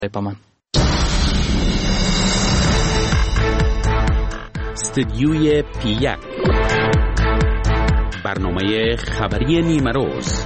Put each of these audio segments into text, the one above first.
با من. استدیوی پی1 برنامه خبری نیمه روز.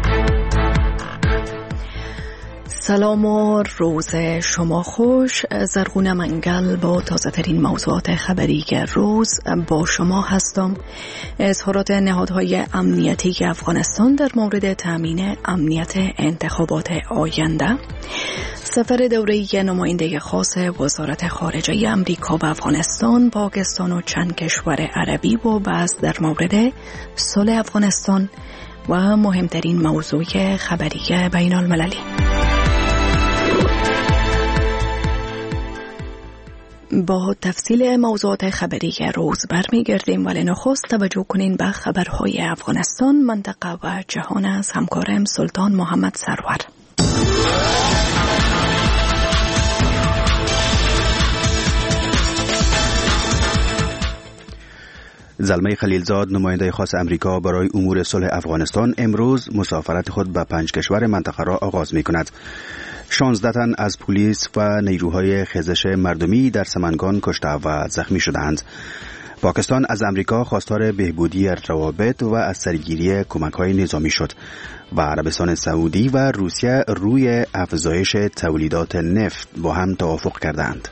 سلام و روز شما خوش. زرغونه منگل با تازه ترین موضوعات خبری روز با شما هستم. اظهارات نهادهای امنیتی افغانستان در مورد تامین امنیت انتخابات آینده، سفر دوره‌ای نماینده خاص وزارت خارجه امریکا به افغانستان، پاکستان و چند کشور عربی و بحث در مورد صلح افغانستان و مهمترین موضوع خبری بین المللی. با تفصیل موضوعات خبری روز برمیگردیم، ولی نخست توجه کنین به خبرهای افغانستان، منطقه و جهان از همکارم سلطان محمد سرور. زلمه خلیلزاد، نماینده خاص امریکا برای امور صلح افغانستان، امروز مسافرت خود به 5 کشور منطقه را آغاز می کند. 16 تن از پلیس و نیروهای خیزش مردمی در سمنگان کشته و زخمی شدند. پاکستان از امریکا خواستار بهبودی روابط و از سرگیری کمک‌های نظامی شد و عربستان سعودی و روسیه روی افزایش تولیدات نفت با هم توافق کردند.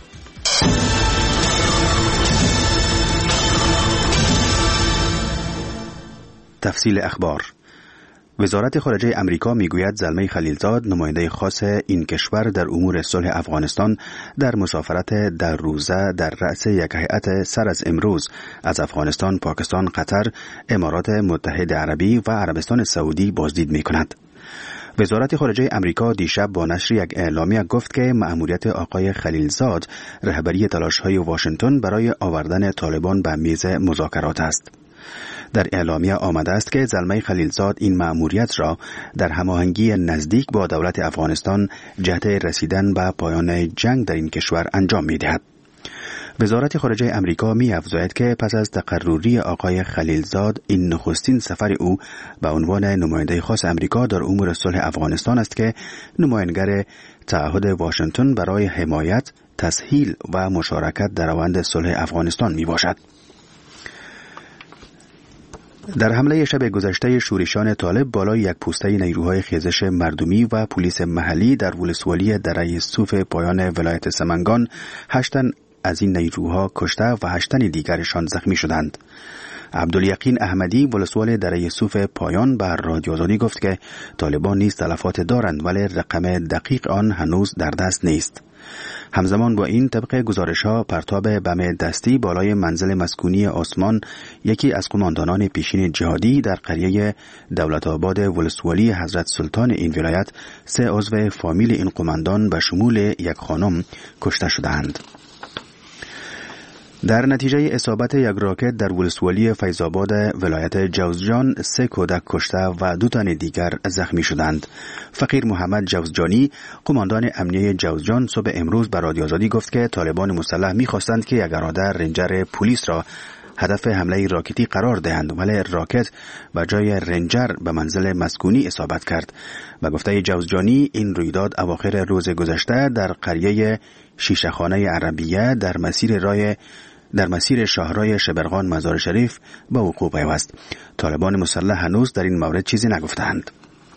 تفصیل اخبار. وزارت خارجه امریکا میگوید زلمه خلیلزاد، نماینده خاص این کشور در امور صلح افغانستان، در مسافرت در روزه در رأس یک هیئت سر از امروز از افغانستان، پاکستان، قطر، امارات متحده عربی و عربستان سعودی بازدید می کند. وزارت خارجه امریکا دیشب با نشر یک اعلامیه گفت که مأموریت آقای خلیلزاد رهبری تلاش‌های واشنگتن برای آوردن طالبان به میز مذاکرات است. در اعلامیه آمده است که زلمه خلیلزاد این مأموریت را در هماهنگی نزدیک با دولت افغانستان جهت رسیدن به پایان جنگ در این کشور انجام می‌دهد. وزارت خارجه امریکا می‌افزاید که پس از تقرری آقای خلیلزاد، این نخستین سفر او به عنوان نماینده خاص امریکا در امور صلح افغانستان است که نماینگر تعهد واشنگتن برای حمایت، تسهیل و مشارکت در روند صلح افغانستان میباشد. در حمله شب گذشته شورشیان طالب بالای یک پوسته نیروهای خیزش مردمی و پلیس محلی در ولسوالی دره صوف پایان ولایت سمنگان، 8 تن از این نیروها کشته و 8 تن دیگرشان زخمی شدند. عبدالیقین احمدی، ولسوال دره صوف پایان، به رادیو آزادی گفت که طالبان نیز تلفات دارند ولی رقم دقیق آن هنوز در دست نیست. همزمان با این، طبق گزارش‌ها، پرتاب بم دستی بالای منزل مسکونی آسمان، یکی از قماندانان پیشین جهادی در قریه دولت آباد ولسوالی حضرت سلطان این ولایت، 3 عضو فامیل این قماندان به شمول یک خانم کشته شدند. در نتیجه اصابت یک راکت در ولسوالی فیض‌آباد ولایت جوزجان، 3 کودک کشته و 2 تن دیگر زخمی شدند. فقیر محمد جوزجانی، قماندان امنیه جوزجان، صبح امروز به رادیو آزادی گفت که طالبان مسلح می‌خواستند که یک اراده رنجر پلیس را هدف حمله راکتی قرار دهند، ولی راکت به جای رنجر به منزل مسکونی اصابت کرد. به گفته جوزجانی، این رویداد اواخر روز گذشته در قریه شیشه‌خانه عربیه در مسیر شاهراه شبرغان مزار شریف به وقوع پیوست. طالبان مسلح هنوز در این مورد چیزی نگفتند.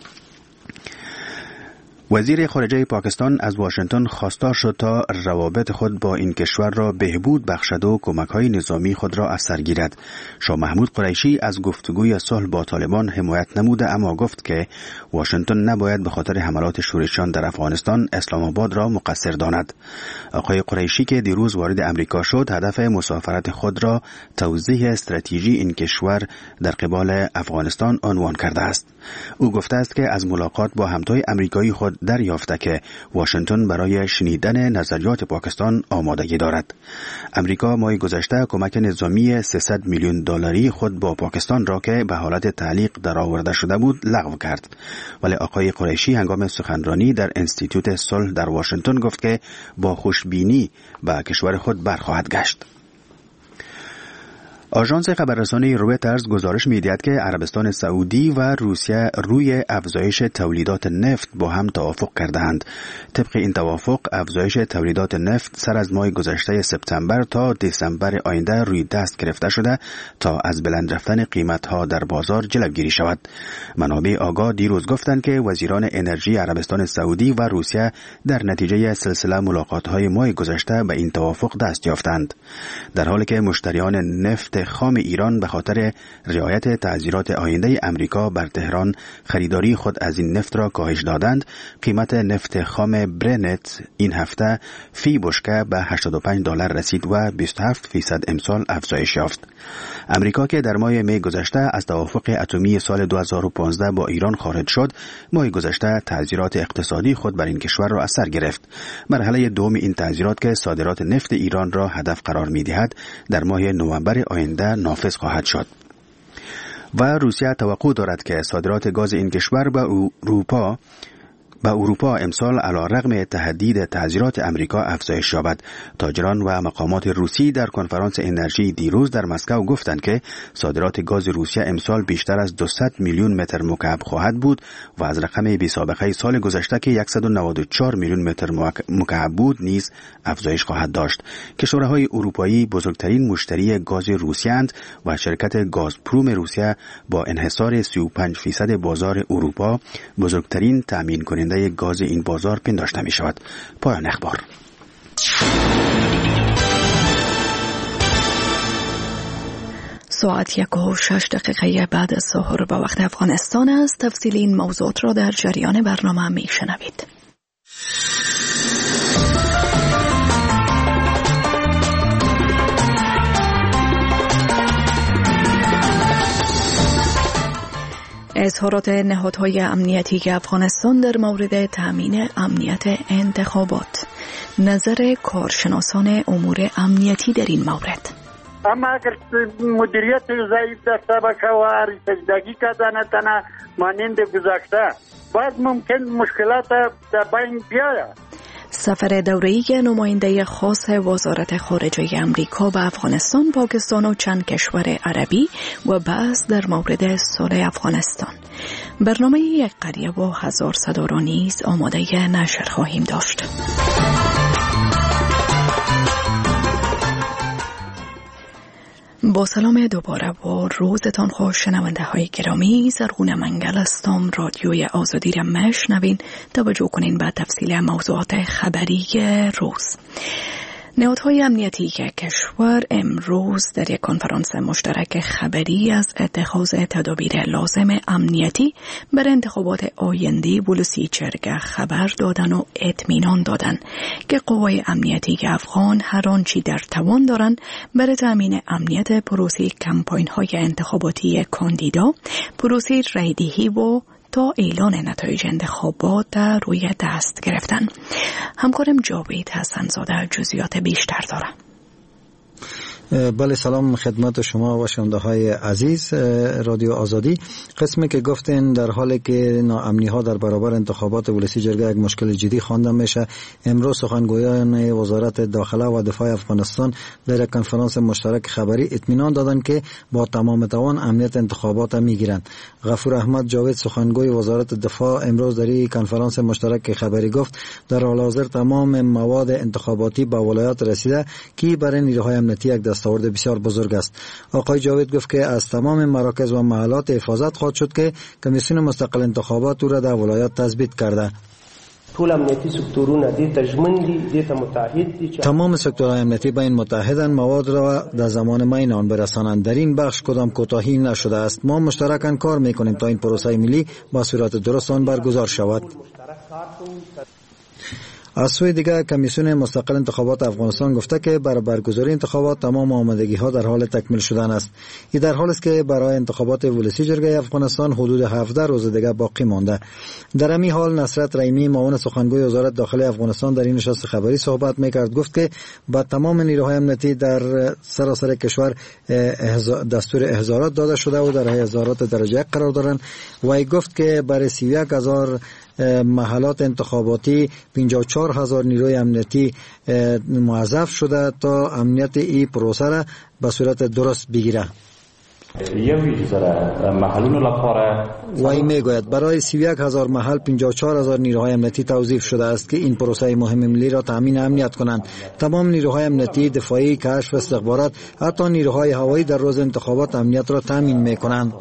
وزیر خارجه پاکستان از واشنگتن خواستار شد تا روابط خود با این کشور را بهبود بخشد و کمک‌های نظامی خود را از سر گیرد. شاه محمود قریشی از گفتگوی صلح با طالبان حمایت نموده، اما گفت که واشنگتن نباید به خاطر حملات شورشیان در افغانستان اسلام آباد را مقصر داند. آقای قریشی که دیروز وارد امریکا شد، هدف مسافرت خود را توضیح استراتژی این کشور در قبال افغانستان عنوان کرده است. او گفته است که از ملاقات با همتای امریکایی خود دریافته که واشنگتن برای شنیدن نظریات پاکستان آمادگی دارد. امریکا ماه گذشته کمک نظامی 300 میلیون دلاری خود با پاکستان را که به حالت تعلیق درآورده شده بود لغو کرد. ولی آقای قریشی هنگام سخنرانی در انستیتوت صلح در واشنگتن گفت که با خوشبینی به کشور خود برخواهد گشت. آژانس خبررسانی رویترز گزارش می‌دهد که عربستان سعودی و روسیه روی افزایش تولیدات نفت با هم توافق کردند. طبق این توافق افزایش تولیدات نفت سر از ماه گذشته سپتامبر تا دسامبر آینده روی دست گرفته شده تا از بلند رفتن قیمت‌ها در بازار جلوگیری شود. منابع آگاه دیروز گفتند که وزیران انرژی عربستان سعودی و روسیه در نتیجه سلسله ملاقات‌های ماه گذشته به این توافق دست یافتند. در حالی که مشتریان نفت خام ایران به خاطر رعایت تعزیرات آینده امریکا بر تهران خریداری خود از این نفت را کاهش دادند، قیمت نفت خام برنت این هفته فی بشکه به $85 رسید و 27% امسال افزایش یافت. امریکا که در ماه می گذشته از توافق اتمی سال 2015 با ایران خارج شد، ماه گذشته تعزیرات اقتصادی خود بر این کشور را از سر گرفت. مرحله دوم این تعزیرات که صادرات نفت ایران را هدف قرار می‌دهد، در ماه نوامبر آینده نافذ خواهد شد. و روسیه توقع دارد که صادرات گاز این کشور به اروپا امسال علیرغم تهدید تعزیرات امریکا افزایش یابد. تاجران و مقامات روسی در کنفرانس انرژی دیروز در مسکو گفتند که صادرات گاز روسیه امسال بیشتر از 200 میلیون متر مکعب خواهد بود و از رقم بی سابقه سال گذشته که 194 میلیون متر مکعب بود نیز افزایش خواهد داشت. کشورهای اروپایی بزرگترین مشتری گاز روسیه اند و شرکت گازپروم روسیه با انحصار 35% بازار اروپا بزرگترین تامین کننده گاز این بازار پنداشته می شود. پایان اخبار. ساعت 1:06 بعد از ظهر به وقت افغانستان است. تفصیل این موضوعات را در جریان برنامه می شنوید. اظهارات نهادهای امنیتی افغانستان در مورد تامین امنیت انتخابات. نظر کارشناسان امور امنیتی در این مورد. اما اگر مدیریت ضعیف در طبقه و سجدگی کردن تنها مانند گذشته باز ممکن مشکلات در بین بیاید. سفر دوره‌ای نماینده خاص وزارت خارجه امریکا به افغانستان، پاکستان و چند کشور عربی و بحث در مورد صلح افغانستان. برنامه یک قریه و 1000 صدا را نیز آماده نشر خواهیم داشت. با سلام دوباره و روزتان خوش شنونده های گرامی. زرغون منگل هستم. رادیوی آزادی را میشنوین. توجه کنین به تفصیل موضوعات خبری روز. نهادهای امنیتی کشور امروز در یک کنفرانس مشترک خبری از اتخاذ تدابیر لازم امنیتی برای انتخابات آینده ولسی جرگه خبر دادن و اطمینان دادن که قوای امنیتی افغان هر آنچه در توان دارند برای تامین امنیت پروسه کمپاین‌های انتخاباتی کاندیدا، پروسه رایدهی و تا اعلان نتایج انتخابات روی دست گرفتن. همکارم جاوید حسن‌زاده جزئیات بیشتر داره. بله، سلام خدمت شما و شنونده های عزیز رادیو آزادی. قسمی که گفتین در حالی که ناامنی ها در برابر انتخابات ولسی جرگه یک مشکل جدی خوانده میشه، امروز سخنگویان وزارت داخله و دفاع افغانستان در یک کنفرانس مشترک خبری اطمینان دادند که با تمام توان امنیت انتخابات میگیرند. غفور احمد جاوید سخنگوی وزارت دفاع امروز در این کنفرانس مشترک خبری گفت در حال حاضر تمام مواد انتخاباتی به ولایات رسیده که برای نیروهای امنیتی یک دستاورد بسیار بزرگ است. آقای جاوید گفت که از تمام مراکز و محلات حفاظت خواهد شد که کمیسیون مستقل انتخابات او را در ولایت تثبیت کرده. تمام سکتورهای امنیتی با این متحدن مواد را در زمان معین آن برسانند. در این بخش کدام کوتاهی نشده است. ما مشترکاً کار میکنیم تا این پروسه ملی با صورت درست آن برگزار شود. از سوی دیگر کمیسیون مستقل انتخابات افغانستان گفته که برای برگزاری انتخابات تمام آمادگی ها در حال تکمیل شدن است. این در حالی است که برای انتخابات ولسی جرگه افغانستان حدود 17 روز دیگر باقی مانده. در همین حال نصرت رحیمی معاون سخنگوی وزارت داخلی افغانستان در این نشست خبری صحبت میکرد. گفت که با تمام نیروهای امنیتی در سراسر کشور دستور احضارات داده شده و در احضارات درجه 1 قرار دارند و گفت که برای 31000 محلات انتخاباتی 54,000 نیروی امنیتی موظف شده تا امنیت این پروسه را به صورت درست بگیره. و این میگوید برای 31,000 محل 54,000 نیروهای امنیتی توظیف شده است که این پروسه مهم ملی را تامین امنیت کنند. تمام نیروهای امنیتی، دفاعی، کشف، استخبارات، حتی نیروهای هوایی در روز انتخابات امنیت را تامین میکنند.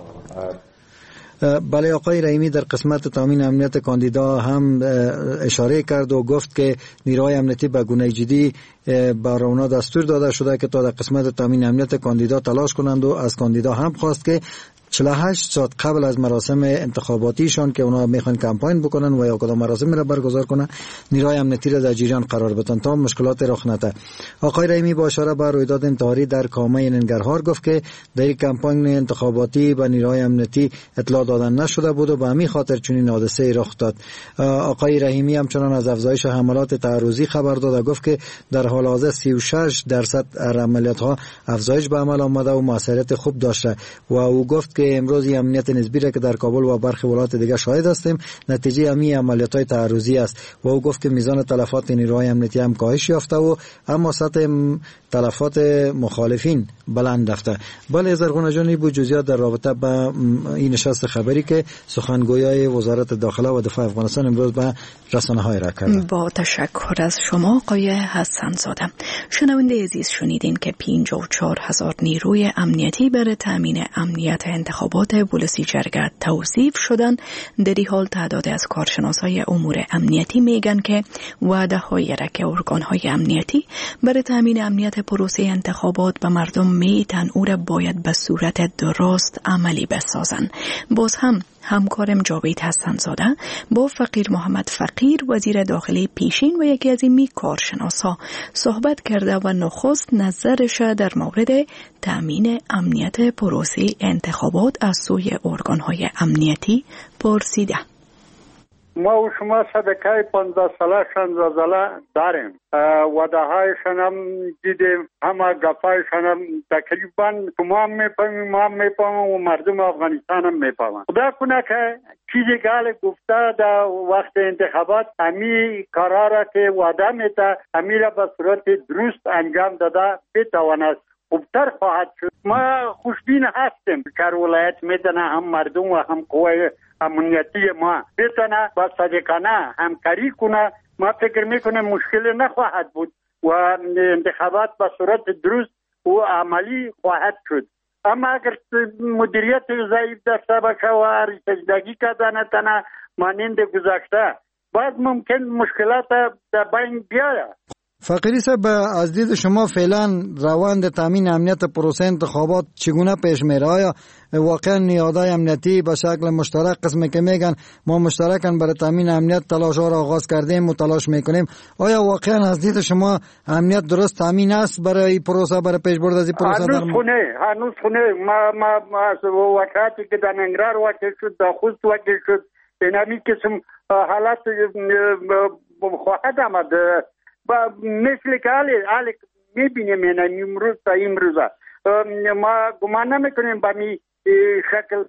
بله، آقای رحیمی در قسمت تامین امنیت کاندیدا هم اشاره کرد و گفت که نیروهای امنیتی به گونه جدی بر اونا دستور داده شده که تا در قسمت تامین امنیت کاندیدا تلاش کنند و از کاندیدا هم خواست که 48 ساعت قبل از مراسم انتخاباتیشان که اونا میخوان کمپاین بکنن و یا کدام مراسم را برگزار کنن، نیروهای امنیتی را در جریان قرار بدن تا مشکلات رخ نده. آقای رحیمی با اشاره به رویداد انتحاری در کامه ننگرهار گفت که در این کمپاین انتخاباتی به نیروهای امنیتی اطلاع دادن نشده بود و به همین خاطر چنین حادثه رخ داد. آقای رحیمی همچنان از افزایش حملات تعرضی خبر داد و گفت که در حال حاضر 36% عملیات ها افزایش به عمل آمده و موثریت خوب داشته و او گفت که امروز امنیت نسبی را که در کابل و برخی ولایات دیگر شاهد هستیم نتیجه همین عملیات‌های تعرضی است و او گفت که میزان تلفات نیروهای امنیتی هم کاهش یافته و اما سطح تلفات مخالفین بلند رفته. بله زرغونه جان، بود جزئیات در رابطه با این نشست خبری که سخنگویای وزارت داخله و دفاع افغانستان امروز به رسانه‌های را کرد. با تشکر از شما آقای حسن زاده. شنونده عزیز، شنیدین که 54,000 نیروی امنیتی برای تامین امنیت انتخابات ولسی جرگه توصیف شدن. در این حال تعداد از کارشناسای امور امنیتی میگن که وعده های را که ارگان‌های امنیتی برای تامین امنیت پروسه انتخابات به مردم میتن او را باید به صورت درست عملی بسازن. باز هم همکارم جاوید حسن زاده با فقیر محمد فقیر وزیر داخلی پیشین و یکی از این کارشناسا صحبت کرده و نخست نظرش در مورد تامین امنیت پروسه انتخابات از سوی ارگان‌های امنیتی پرسیده. ما و شما صدقه 15 ساله 16 ساله داریم، وعده هایشان هم دیدیم، همه گفایشان هم تقریبا ما هم میفهمیم، ما هم میفهمیم و مردم افغانستان هم میفهمن. خدا کنه که چیزی گال گفته در وقت انتخابات همی کارا را که وعده میده همی را به صورت درست انجام داده بتواند خوبتر خواهد شد. ما خوشبین هستیم که ولایت میتونه هم مردم و هم قوای امنیتی ما بتونه با صادقانه همکاری کنه. ما فکر میکنیم مشکلی نخواهد بود و انتخابات به صورت درست و عملی خواهد شد. اما اگر مدیریت ضعیف داشته باشه و ریسجدگی کرده نتونه مانند گذشته، بعد ممکن مشکلات در بین بیاید. فقیری صاحب، از دید شما فعلا روند تامین امنیت پروسه انتخابات چگونه پیش میره؟ آیا واقعا نیازهای امنیتی به شکل مشترک، قسمی که میگن ما مشترکاً برای تامین امنیت تلاش ها را آغاز کردیم و تلاش میکنیم، آیا واقعا از دید شما امنیت درست تامین است برای پروسه، برای پیش برد از این پروسه؟ هنوز خونه ما وقتی که در ننگرهار واقع شد، در خوست واقع شد، این همی قسم حالات خواهد آمد. مثل که حالی میبینیم این امروز تا امروزه ما گمان نمیکنیم با می شکل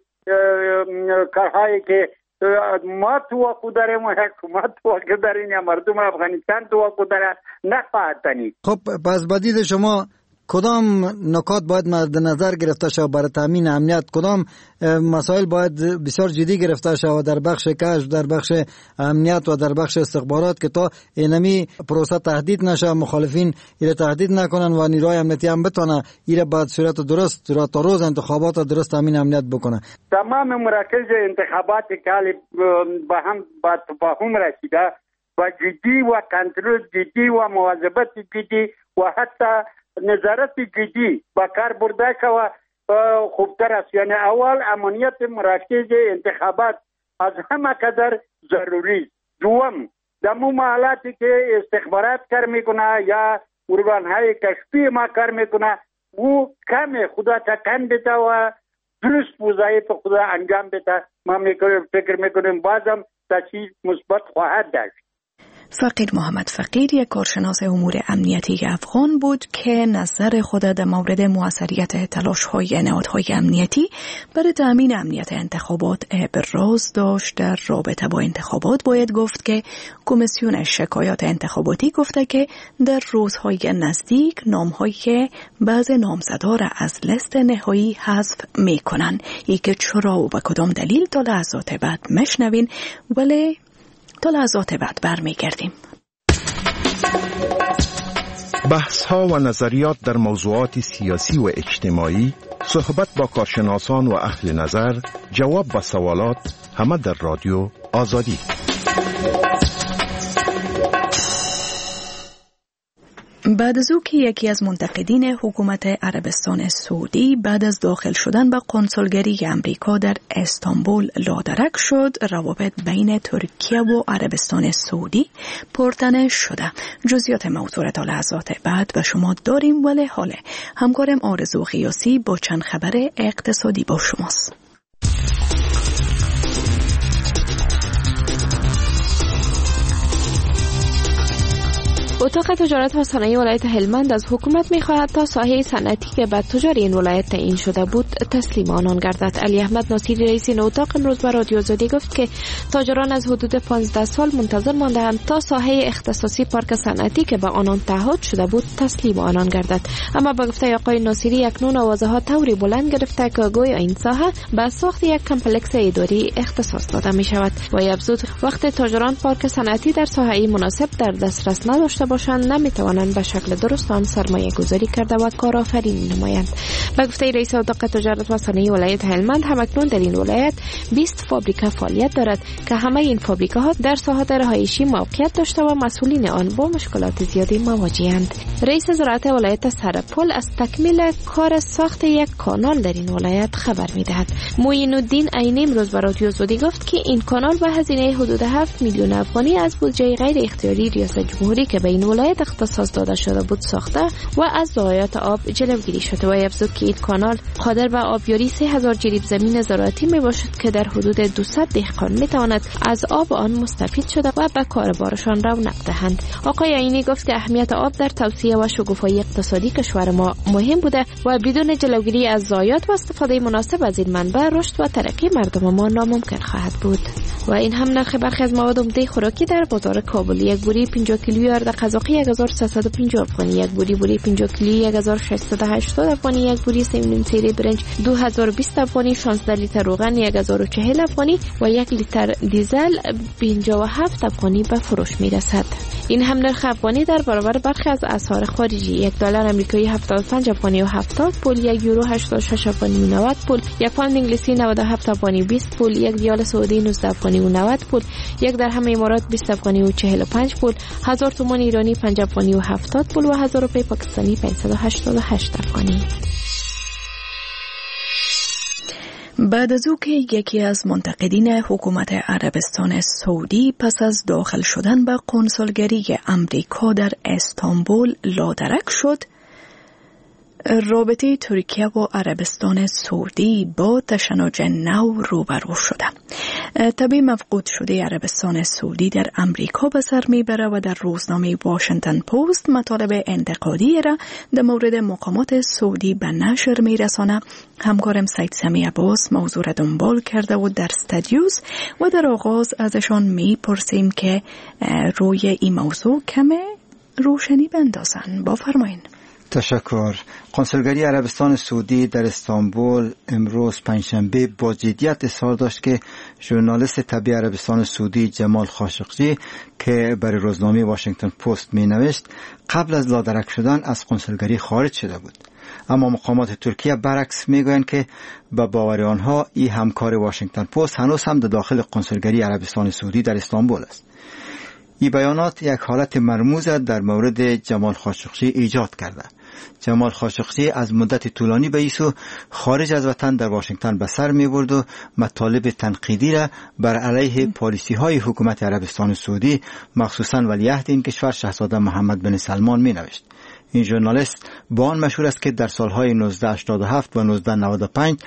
کارهایی که ما توقع داریم و حکومت توقع داریم یا مردم افغانستان توقع داره نخواهد تنید. خب پس بدید شما کدام نکات باید مد نظر گرفته شود برای تامین امنیت؟ کدام مسائل باید بسیار جدی گرفته شود در بخش کشف، در بخش امنیت و در بخش استخبارات که تا اینمی پروسه تهدید نشه، مخالفین ایره تهدید نکنن و نیروهای امنیتی هم بتونه ایره بعد صورت درست تا روز انتخابات درست تامین امنیت بکنه؟ تمام مراکز انتخابات که با هم با تفاهم رسیده و جدی و کنترل جدی و مواظبت جدی و حتی نظارت جدی با کار برده شود خوبتر است. یعنی اول امنیت مراکز انتخابات از همه قدر ضروری است. دوم در محلاتی که استخبارات کار میکنه یا ارگانهای کشفی ما کار میکنه او کم خدا تکن بده و درست وظایف خدا انجام بده. ما فکر میکنیم بازم تاثیر مثبت خواهد داشت. فقیر محمد فقیر یک کارشناس امور امنیتی افغان بود که نظر خود در مورد موثریت تلاش‌های نهادهای امنیتی برای تأمین امنیت انتخابات ابراز داشت. در رابطه با انتخابات باید گفت که کمیسیون شکایات انتخاباتی گفته که در روزهای نزدیک نام‌های بعض نامزدها را از لیست نهایی حذف می‌کنند. ای که چرا و به کدام دلیل تا لحظات بعد مشنوین، ولی تا لحظات بعد برمیگردیم. بحث ها و نظریات در موضوعات سیاسی و اجتماعی، صحبت با کارشناسان و اهل نظر، جواب به سوالات، همه در رادیو آزادی. بعد از او که یکی از منتقدین حکومت عربستان سعودی بعد از داخل شدن به قنصلگری امریکا در استانبول لادرک شد، روابط بین ترکیه و عربستان سعودی پرتنه شده. جزئیات موضوع تا لحظات بعد به شما داریم، ولی حالا همکارم آرزو قیاسی با چند خبر اقتصادی با شماست. اتاق تجارت و صنایع ولایت هلمند از حکومت می‌خواهد تا ساحه صنعتی که به تجار این ولایت تعیین شده بود تسلیم آنان گردد. علی احمد ناصری رئیس این اتاق امروز به رادیو آزادی گفت که تاجران از حدود 15 سال منتظر مانده‌اند تا ساحه اختصاصی پارک صنعتی که به آنان تعهد شده بود تسلیم آنان گردد. اما به گفته آقای ناصری اکنون آوازها طوری بلند گرفته که گویا این ساحه به ساخت یک کمپلکس اداری اختصاص داده می‌شود. و افزود وقت تاجران پارک صنعتی در ساحه مناسب در دسترس نداشته باشند نمیتوانند به شکل درست آن سرمایه گذاری کرده و کارآفرینی نمایند. به گفته رئیس اتاق تجارت و صنایع ولایت هلمند همکنون در این ولایت 20 فابریکه فعالیت دارد که همه این فابریکه ها در ساحات رهایشی موقعیت داشته و مسئولین آن با مشکلات زیادی مواجه‌اند. رئیس زراعت ولایت سرپل از تکمیل کار ساخت یک کانال در این ولایت خبر می‌دهد. معین الدین عینی امروز به رادیو آزادی گفت که این کانال به هزینه حدود 7 میلیون افغانی از بودجه غیر اختیاری ریاست جمهوری که به این ولایت اختصاص داده شده بود ساخته و از ضایعات آب جلوگیری شده. و افزود که این کانال قادر به آبیاری 3000 جریب زمین زراعتی می باشد که در حدود 200 دهقان می تواند از آب آن مستفید شده و به کاربارشان رونق دهند. آقای عینی گفت که اهمیت آب در توسعه و شکوفایی اقتصادی کشور ما مهم بوده و بدون جلوگیری از ضایعات و استفاده مناسب از این منبع رشد و ترقی مردم ما ناممکن خواهد بود. و این هم نرخ برخی از مواد عمده خوراکی در بازار کابل: یک بوری 50 کیلویی آرد قزاقی 1350 افغانی، یک بوری 50 کیلویی 1680 افغانی، یک بوری سیمین سیری برنج 2020 افغانی، 16 لیتر روغن 1040 افغانی و 1 لیتر دیزل 57 افغانی به فروش میرسد. این هم نرخ افغانی در برابر برخی از اسعار خارجی: 1 دلار آمریکایی 75 افغانی و 70 پول، 1 یورو 86 افغانی و 90 پول، 1 پوند انگلیسی 97 افغانی و 20 پول، 1 ریال سعودی 19 افغانی و 90 پول، 1 درهم امارات 20 افغانی و 45 پول، 1000 تومان ایرانی 5 افغانی و 70 پول و 1000 روپیه پاکستانی 588 افغانی. بعد از او که یکی از منتقدین حکومت عربستان سعودی پس از داخل شدن به قنصلگری امریکا در استانبول لادرک شد، رابطه ترکیه و عربستان سعودی با تشنج نو روبرو شده. طبیعی مفقود شده عربستان سعودی در امریکا به سر میبره و در روزنامه واشنگتن پست مطالب انتقادی را در مورد مقامات سعودی به نشر میرسانه. همکارم سید سمی عباس موضوع را دنبال کرده و در استودیوس و در آغاز ازشان میپرسیم که روی این موضوع کمه روشنی بندازن. بفرمایین. تشکر. قنصلگری عربستان سعودی در استانبول امروز پنجشنبه با جدیت اظهار داشت که ژورنالیست طبی عربستان سعودی جمال خاشقجی که برای روزنامه واشنگتن پست می نوشت قبل از لادرک شدن از قنصلگری خارج شده بود. اما مقامات ترکیه برعکس میگویند که به باور آنها این همکار واشنگتن پست هنوز هم در داخل قنصلگری عربستان سعودی در استانبول است. این بیانات یک حالت مرموز در مورد جمال خاشقجی ایجاد کرده. جمال خاشقجی از مدت طولانی به ایسو خارج از وطن در واشنگتن به سر می برد و مطالب تنقیدی را بر علیه پالیسی های حکومت عربستان سعودی مخصوصاً ولیعهد این کشور شاهزاده محمد بن سلمان می نوشت. این ژورنالیست با آن مشهور است که در سالهای 1987 و 1995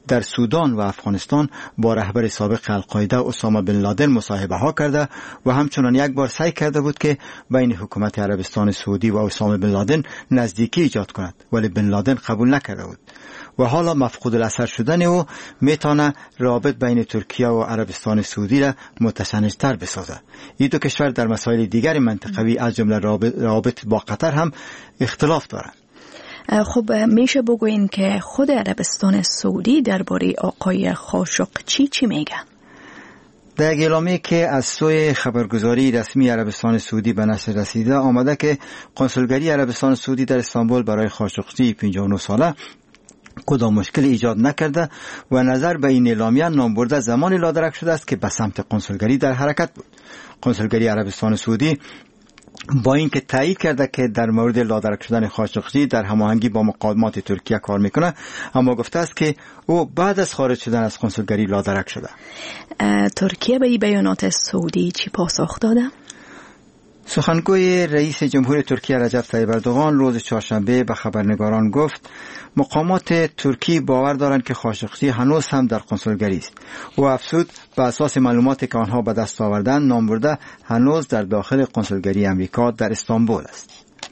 در سودان و افغانستان با رهبر سابق القاعده اسامه بن لادن مصاحبه ها کرده و همچنان یک بار سعی کرده بود که بین حکومت عربستان سعودی و اسامه بن لادن نزدیکی ایجاد کند، ولی بن لادن قبول نکرده بود و حالا مفقود الاثر شدن او میتونه رابط بین ترکیه و عربستان سعودی را متشنج‌تر بسازه. این دو کشور در مسائل دیگر منطقوی از جمله رابط با قطر هم اختلاف دارند. خب میشه بگوین که خود عربستان سعودی درباره آقای خاشقچی چی میگه؟ در یک اعلامیه که از سوی خبرگزاری رسمی عربستان سعودی به نشر رسیده آمده که کنسولگری عربستان سعودی در استانبول برای خاشقچی 59 ساله کدام مشکل ایجاد نکرده و نظر به این اعلامیه نامبرده زمانی لادرک شده است که به سمت کنسولگری در حرکت بود. کنسولگری عربستان سعودی با اینکه تایید کرده که در مورد لادرک شدن خاشقچی در هماهنگی با مقامات ترکیه کار میکنه، اما گفته است که او بعد از خارج شدن از کنسولگری لادرک شده. ترکیه به این بیانات سعودی چی پاسخ داده؟ سخنگوی رئیس جمهور ترکیه رجب طیب اردوغان روز چهارشنبه به خبرنگاران گفت مقامات ترکی باور دارند که خاشقچی هنوز هم در کنسولگری است. او افزود به اساس معلوماتی که آنها به دست آوردن نامبرده هنوز در داخل کنسولگری امریکا در استانبول است.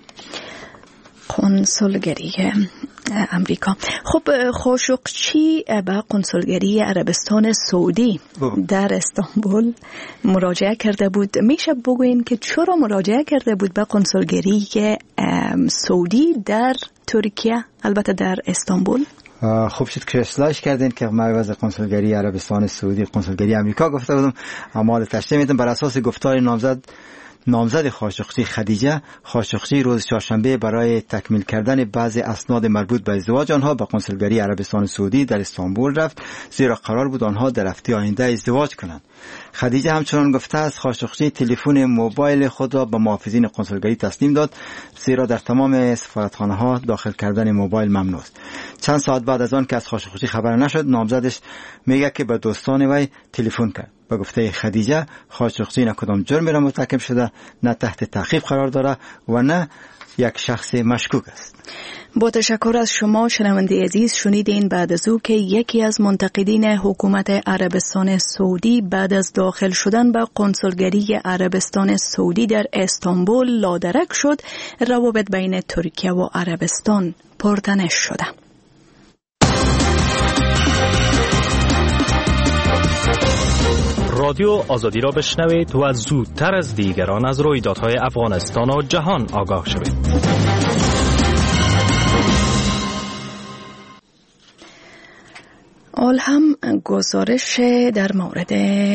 کنسولگری امریکا. خب خاشقچی به کنسولگری عربستان سعودی در استانبول مراجعه کرده بود. میشه بگوین که چرا مراجعه کرده بود به کنسولگری سعودی در ترکیه، البته در استانبول؟ خوب شد که اصلاحش کردین که معوض کنسولگری عربستان سعودی کنسولگری امریکا گفته بودم. اما تشریح میدم بر اساس گفتار نامزد خاشقچی خدیجه، خاشقچی روز چهارشنبه برای تکمیل کردن بعضی اسناد مربوط به ازدواج آنها به کنسولگری عربستان سعودی در استانبول رفت، زیرا قرار بود آنها در هفته آینده ازدواج کنند. خدیجه همچنان گفته است خاشقچی تلفن موبایل خود را به محافظین کنسولگری تسلیم داد، زیرا در تمام سفارتخانه ها داخل کردن موبایل ممنوع است. چند ساعت بعد از آن که از خاشقچی خبر نشد، نامزدش میگه که به دوستان وی تلفن کرد. به گفته خدیجه خاشقچی نه کدام جرمی را مرتکب شده، نه تحت تعقیب قرار داره و نه یک شخص مشکوک است. با تشکر از شما شنونده عزیز. شنیدین بعد از او که یکی از منتقدین حکومت عربستان سعودی بعد از داخل شدن به کنسولگری عربستان سعودی در استانبول لادرک شد، روابط بین ترکیه و عربستان پرتنش شده. رادیو آزادی را بشنوید و زودتر از دیگران از رویدادهای افغانستان و جهان آگاه شوید. حال هم گزارش در مورد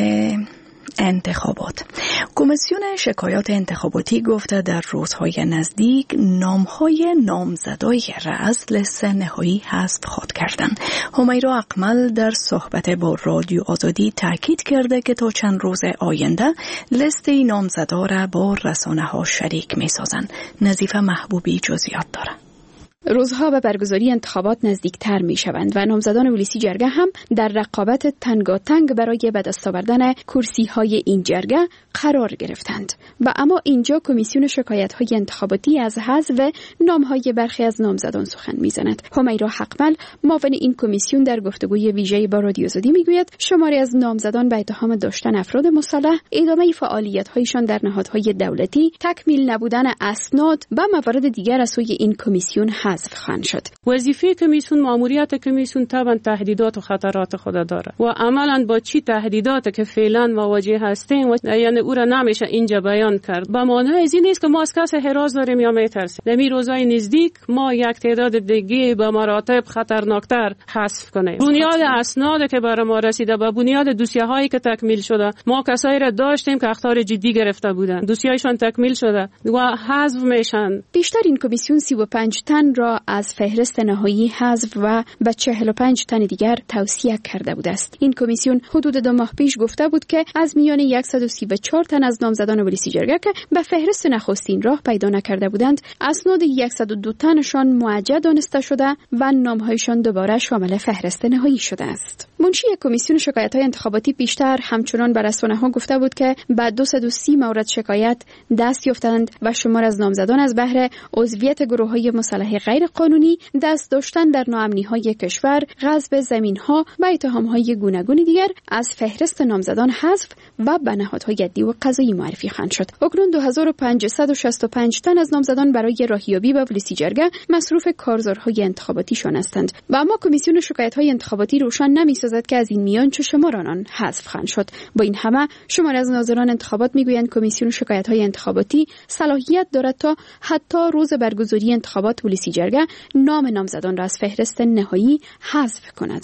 انتخابات. کمیسیون شکایات انتخاباتی گفته در روزهای نزدیک نامهای نامزدای را از لیست نهایی حذف خواهد کردند. همیرا اقمل در صحبت با رادیو آزادی تاکید کرده که تا چند روز آینده لیست نامزدا را با رسانه‌ها شریک می‌سازند. نظیفه محبوبی جزئیات دارد. روزها به برگزاری انتخابات نزدیکتر می شوند و نامزدان ولسی جرگه هم در رقابت تنگاتنگ برای به دست آوردن کرسی های این جرگه قرار گرفتند. و اما اینجا کمیسیون شکایت های انتخاباتی از حذف نام های برخی از نامزدان سخن می زند. همیرا حقمل معاون این کمیسیون در گفتگوی ویژه‌ای با رادیو آزادی می گوید شماری از نامزدان به اتهام داشتن افراد مسلح، ادامه فعالیت هایشان در نهادهای دولتی، تکمیل نبودن اسناد و موارد دیگر از سوی این کمیسیون حذف خواهند شد. وظیفه کمیسیون، ماموریت کمیسیون طبعا تهدیدات و خطرات خود داره و عملاً با چی تهدیدات که فعلا مواجه هستیم و یعنی او را نمیشه اینجا بیان کرد. به معنی از این نیست که ما از کس حراس داریم یا میترسیم. در این روزهای نزدیک ما یک تعداد دیگه به مراتب خطرناکتر حذف کنیم. بنیاد اسناد که برای ما رسیده و بنیاد دوسیه‌هایی که تکمیل شده، ما کسایی را داشتیم که اخطار جدی گرفته بودند. دوسیه‌هایشان تکمیل شده و حذف میشن. بیشتر این کمیسیون 35 تن را از فهرست نهایی حذف و به 45 تن دیگر توصیه کرده بود است. این کمیسیون حدود 2 ماه پیش گفته بود که از میان 134 تن از نامزدان ولسی جرگه که به فهرست نخستین راه پیدا نکرده بودند، اسناد 102 تنشان معجل دانسته شده و نامهایشان دوباره شامل فهرست نهایی شده است. منشی کمیسیون شکایت‌های انتخاباتی پیشتر همچنان بر رسانه‌ها گفته بود که بعد 230 مورد شکایت دست یافتند و شمار از نامزدان از بهر عضویت گروه‌های مسلح غیر قانونی، دست داشتن در ناامنی‌های کشور، غصب زمین‌ها و اتهام‌های گوناگون دیگر از فهرست نامزدان حذف و به نهادهای عدلی و قضایی معرفی خواهند شد. اکنون 2565 تن از نامزدان برای راهیابی به ولسی جرگه مصروف کارزارهای انتخاباتیشان هستند و اما کمیسیون شکایت‌های انتخاباتی روشن نمی‌سازد که از این میان چه شمار آنان حذف خواهند شد. با این همه شمار از ناظران انتخابات میگویند کمیسیون شکایت‌های انتخاباتی صلاحیت دارد تا حتی روز برگزاری انتخابات ولسی جرگه نام نامزدان را از فهرست نهایی حذف کند.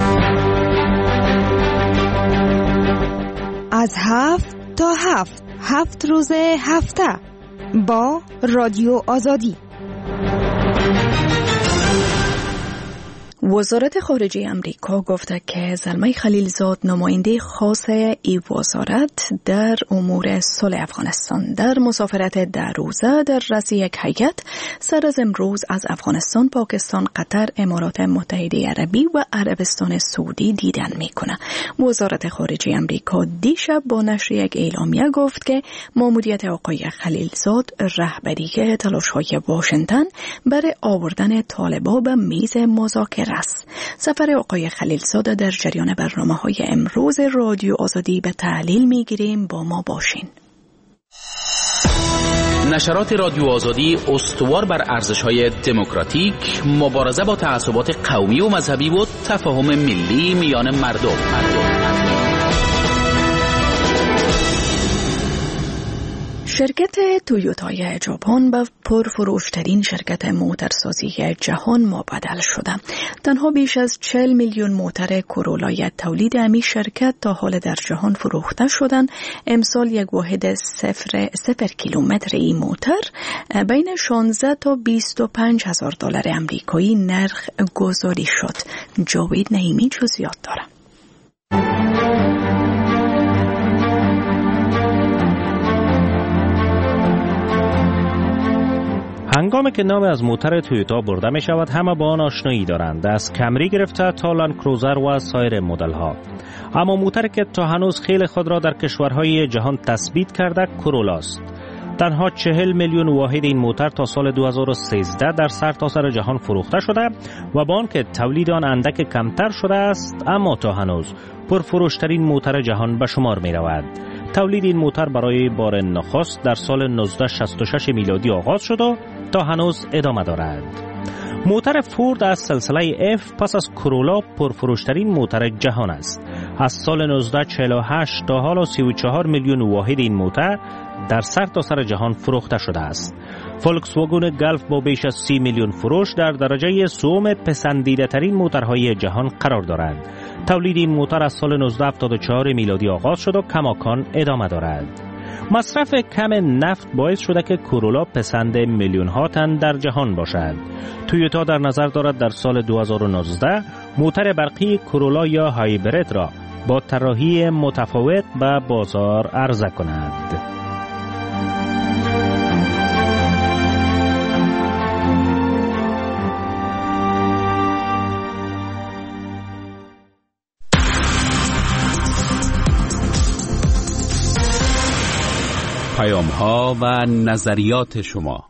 از 7 تا 7 روز هفته با رادیو آزادی. وزارت خارجه امریکا گفته که زلمه خلیلزاد نماینده خاص ای وزارت در امور صلح افغانستان در مسافرت 10 روزه در رأس یک هیئت سر از امروز از افغانستان، پاکستان، قطر، امارات متحده عربی و عربستان سعودی دیدن میکنه. وزارت خارجه امریکا دیشب با نشر یک اعلامیه گفت که ماموریت آقای خلیلزاد رهبری تلاش‌های واشنگتن برای آوردن طالبان به میز مذاکره است. سفر آقای خلیلزاد در جریان برنامه‌های امروز رادیو آزادی به تحلیل می‌گیریم. با ما باشین. نشرات رادیو آزادی استوار بر ارزش‌های دموکراتیک، مبارزه با تعصبات قومی و مذهبی و تفاهم ملی میان مردم. شرکت تویوتای ژاپن به پرفروشترین شرکت موتورسازی جهان مبادل شده. تنها بیش از 40 میلیون موتور کرولای تولید امی شرکت تا حال در جهان فروخته شدند. امسال یک واحد 0 کیلومتر این موتور بین 16 تا 25 هزار دلار امریکایی نرخ گذاری شد. جاوید نعیمی جزئیات داره. هنگامی که نام از موتور تویوتا برده می شود، همه با آن آشنایی دارند، از کمری گرفته تا لند کروزر و سایر مدل ها. اما موتوری که تا هنوز خیلی خود را در کشورهای جهان تثبیت کرده کرولاست. تنها 40 میلیون واحد این موتور تا سال 2013 در سرتاسر جهان فروخته شده و با آنکه تولید آن اندک کمتر شده است، اما تا هنوز پرفروشترین موتور جهان به شمار می رود. تولید این موتور برای بار نخست در سال 1966 میلادی آغاز شد و تا هنوز ادامه دارد. موتور فورد از سلسله F پس از کرولا پرفروشترین موتور جهان است. از سال 1948 تا حالا 34 میلیون واحد این موتور در سرتاسر جهان فروخته شده است. فولکس واگن گلف با بیش از 30 میلیون فروش در درجه سوم پسندیده ترین موتورهای جهان قرار دارد. تولید این موتور از سال 1974 میلادی آغاز شد و کماکان ادامه دارد. مصرف کم نفت باعث شده که کرولا پسند میلیون ها تن در جهان باشد. تویوتا در نظر دارد در سال 2019 موتور برقی کرولا یا هایبرید را با طراحی متفاوت به بازار عرضه کند. پیام‌ها و نظریات شما.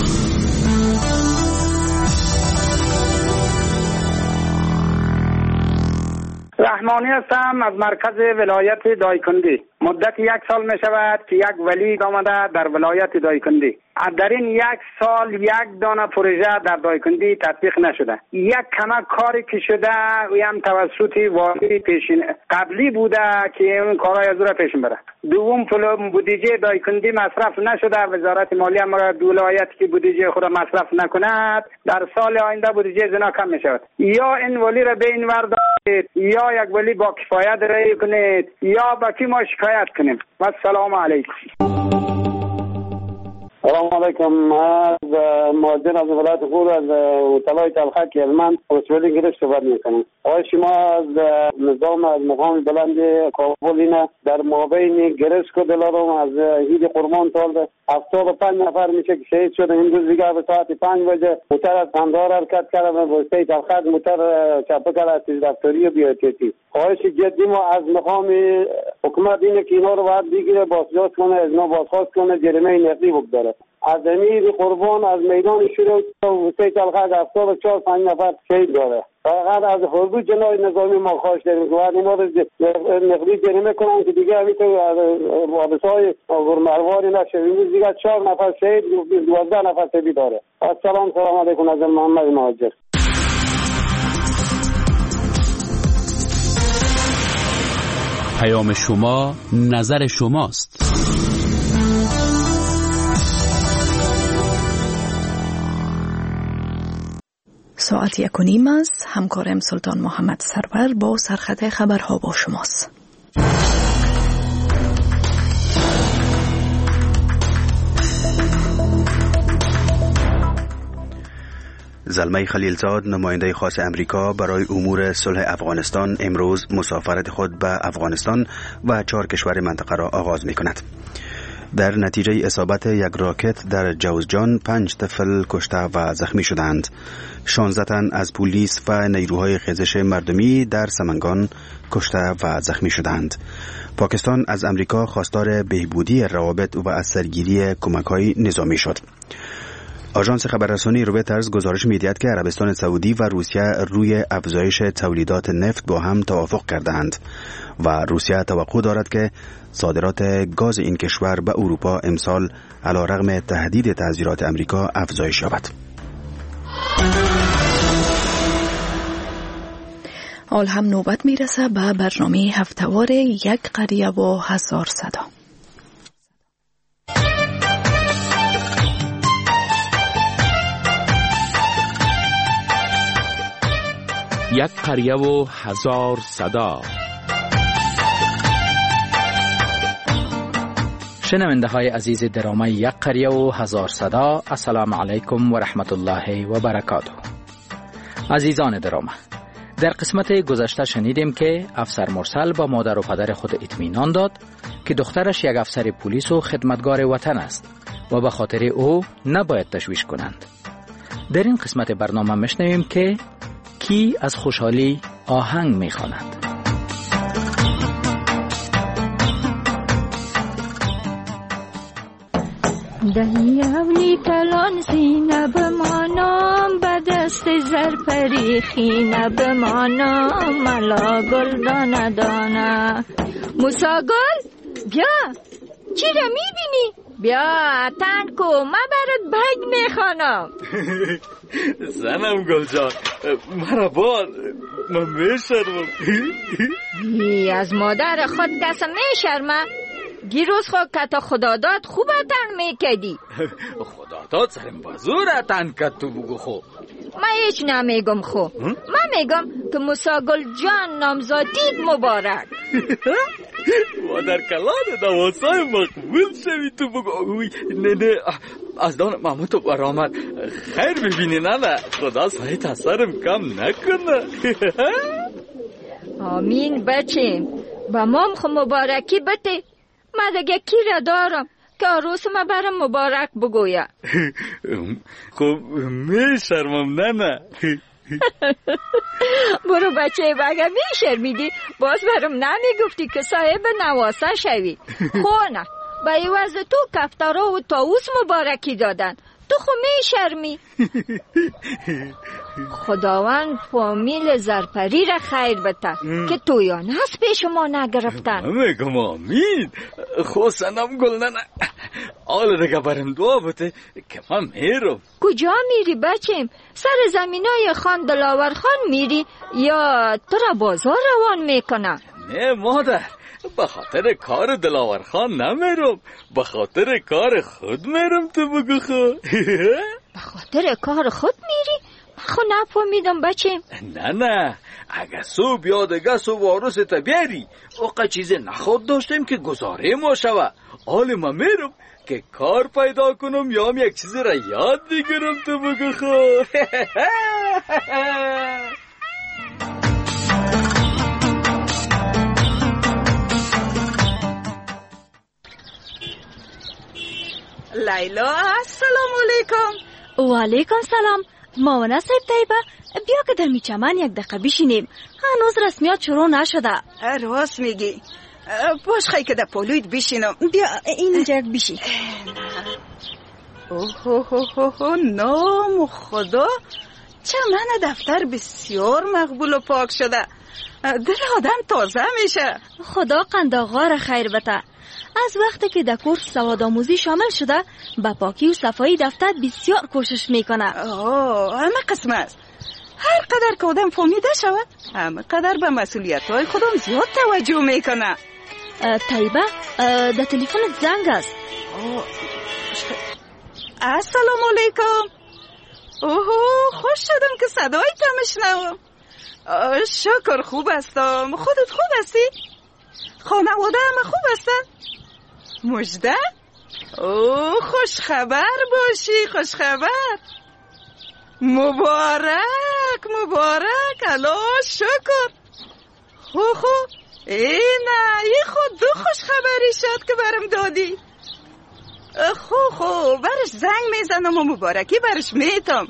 رحمانی هستم از مرکز ولایت دایکندی. مدت 1 سال می شود که یک ولی آمده در ولایت دایکندی. در این 1 سال 1 دانه پروژه در دایکندی تطبیق نشده. یک کمک کاری که شده و هم توسط والی پیشین قبلی بوده که اون کارهای از را پیش بره. دوم بودجه دایکندی مصرف نشده. وزارت مالیه ما ولایت که بودجه خود مصرف نکند در سال آینده بودجه زنا کم می شود. یا این ولی را به این ور دارید یا یک ولی با کفایت رای کنید یا با کی ما شکایت کنیم. و السلام علیکم. سلام علیکم. از مهاجر از ولایت خود از طلای تلخک هلمند ولسوالی گرفت صحبت میکنم. آقای شما از نظام از مقام بلند کابل اینه در مابین گرسک و دلارم از هید قرمان تا 75 نفر میشه که شهید شده. این روز دیگه به ساعت 5 بجه موتر از قندهار حرکت کرده و واسطه تلخک موتر چپه کرده از رفتاری و بیایتیتی. خواهش جدی ما از مقام حکومت اینه که اینا رو باید بگیره، بازجات کنه، از اینا بازخواست کنه، جریمه نقدی بگذاره. از امیر قربان از میدان شروع و سه تلخه 74 5 نفر شهید داره. فقط از حدود جنای نظامی ما خواهش داریم که بعد ما رو نقدی جریمه کنن که دیگه همینطور حادثه‌های مرواری نشه. امروز دیگه 4 نفر شهید 12 نفر تبی داره. سلام علیکم از محمد مهاجر. پیام شما نظر شماست. ساعت 1:30 است. همکارم سلطان محمد سرور با سرخط خبرها با شماست. زلمه خلیلزاد نماینده خاص امریکا برای امور صلح افغانستان امروز مسافرت خود به افغانستان و 4 کشور منطقه را آغاز می کند. در نتیجه اصابت یک راکت در جوزجان 5 طفل کشته و زخمی شدند. 16 تن از پلیس و نیروهای خیزش مردمی در سمنگان کشته و زخمی شدند. پاکستان از امریکا خواستار بهبودی روابط و از سرگیری کمک‌های نظامی شد. آژانس خبررسانی رویترز گزارش می‌دهد که عربستان سعودی و روسیه روی افزایش تولیدات نفت با هم توافق کردند و روسیه توقع دارد که صادرات گاز این کشور به اروپا امسال علیرغم تهدید تعزیرات امریکا افزایش یابد. حال هم نوبت میرسه به برنامه هفتهوار یک قریه و 1000 صدا. یک قریه و 1000 صدا. شنونده های عزیز درامه یک قریه و 1000 صدا، السلام علیکم و رحمت الله و برکاته. عزیزان درامه، در قسمت گذشته شنیدیم که افسر مرسل با مادر و پدر خود اطمینان داد که دخترش یک افسر پلیس و خدمتگار وطن است و به خاطر او نباید تشویش کنند. در این قسمت برنامه میشنویم که کی از خوشحالی آهنگ میخواند. دهی اولی کلان سینه بمانم، به دست زرپری خینه بمانم، ملا گل دانه دانه. موسا گل بیا، چی را میبینی؟ بیا تن کو، من برات بگ میخوانم. زنم گل جان، مرحبا، من میشرمم. از مادر خود کسا میشرمه؟ گیروز خود کتا خدا داد خوب اتن میکدی. خدا داد سرم بازور اتن کد تو بگو خو. من هیچ نمیگم خو، من میگم که موسا گل جان نامزادیت مبارک. و در کلان دواسای مقبول شوی تو بگو. نه از دان محمود تو برآمد خیر ببینی. نه خدا سایت از سرم کم نکنه. آمین بچیم، با مام خو مبارکی بده. من دیگه کی را دارم که عروس ما برم مبارک بگویا. خب میشرمم. نه برو بچه بگه میشرمیدی باز برم نمیگفتی که صاحب نواسه شوی. خو نه با عوض تو کفتارا و طاووس مبارکی دادن، تو خو میشرمی. خداوند فامیل زرپری را خیر بده که تویان هست پیش ما نگرفتن. میگم آمین. خو سنم گل. نه آل دیگه برم دعا بده که من میرم. کجا میری بچیم؟ سر زمینای خان دلاور خان میری یا تو را بازار روان میکنه؟ نه مادر، به خاطر کار دلاور خان نمیرم، به خاطر کار خود میرم. تو بگو خو. به خاطر کار خود میری؟ خو نفهمیدم بچیم. نه اگه صبح یا دیگه صبح عروس تا بیاری اوقا چیز نخود داشتیم که گزاره ما شوه. حال ما میرم که کار پیدا کنم یا هم یک چیز را یاد بگیرم. تو بگو خو. لیلا السلام علیکم. و علیکم سلام. مامانه صاحب طیبه بیا که در میچمن یک دقیقه بشینیم، هنوز رسمیات شروع نشده. راست میگی، باش خیلی که در پولویت بشینم. بیا اینجا بشی. اوه نام خدا، چمن دفتر بسیار مقبول و پاک شده. دل آدم تازه میشه. خدا قنداغا را خیر بده. از وقتی که در کورس سوادآموزی شامل شده به پاکی و صفایی دفتر بسیار کوشش میکنه. همه قسم است. هر قدر که آدم فهمیده شود همه قدر به مسئولیت‌های خودم زیاد توجه میکنه. طیبه، در تلفنت زنگ است. السلام علیکم. خوش شدم که صدای تو میشنوم. شکر خوب هستم. خودت خوب هستی؟ خانواده همه خوب هستن؟ مژده؟ خوش خبر باشی، خوش خبر. مبارک الله شکر. این خود دو خوش خبری شد که برم دادی. برش زنگ میزنم و مبارکی برش میتم.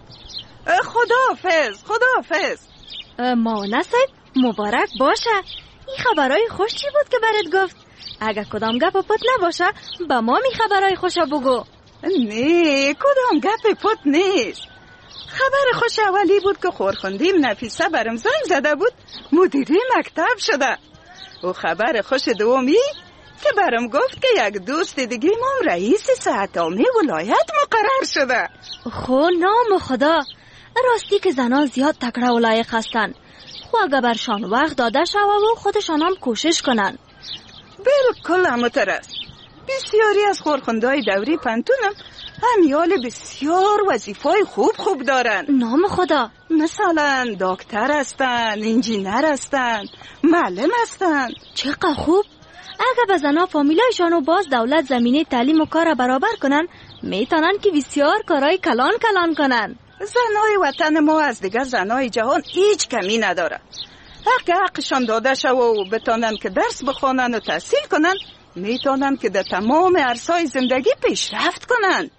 خداحافظ. ماونه صاحب مبارک باشه. این خبرهای خوش چی بود که برات گفت؟ اگه کدام گپ پت نباشه با ما می خبرهای خوشا بگو. نه کدام گپ پت نیست. خبر خوش اولی بود که خورخندیم نفیسه برم زنگ زده بود مدیری مکتب شده. و خبر خوش دومی که برم گفت که یک دوست دیگه مام رئیس صحت عامه ولایت مقرر شده. نام خدا، راستی که زنان زیاد تکړه و لایق هستن. اگه برشان وقت داده شود و خودشان هم کوشش کنن. بالکل همونطور است. بسیاری از خورخندای دوری پنتونم همیال بسیار وظیفای خوب دارن. نام خدا، مثلا دکتر هستن، انجینر هستن، معلم هستن. چقدر خوب. اگه به زنا فامیلایشان و باز دولت زمینه تعلیم و کار برابر کنن میتونن که بسیار کارهای کلان کنن. زنای وطن ما از دیگر زنای جهان هیچ کمی نداره. حقشان داده شو و بتانن که درس بخونن و تحصیل کنن میتونن که در تمام عرصه‌های زندگی پیشرفت کنن.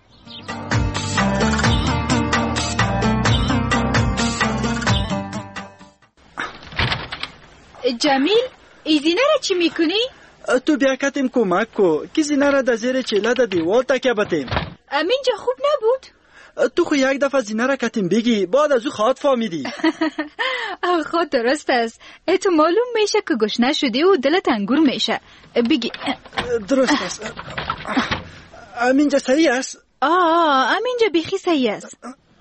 جمیل، ایزینه را چی میکنی؟ تو بیا کتیم کمک کو که زینه را در زیر چیله در دیوال تکیه بتیم. امینجا خوب نبود؟ تو خو یک دفعه زینه را کتیم بگی بعد از او خواهد فهمیدی. خود درست است. تو معلوم میشه که گشنه شدی و دلت انگور میشه. بگی. درست است. امینجا صحیح است؟ امینجا بیخی صحیح است.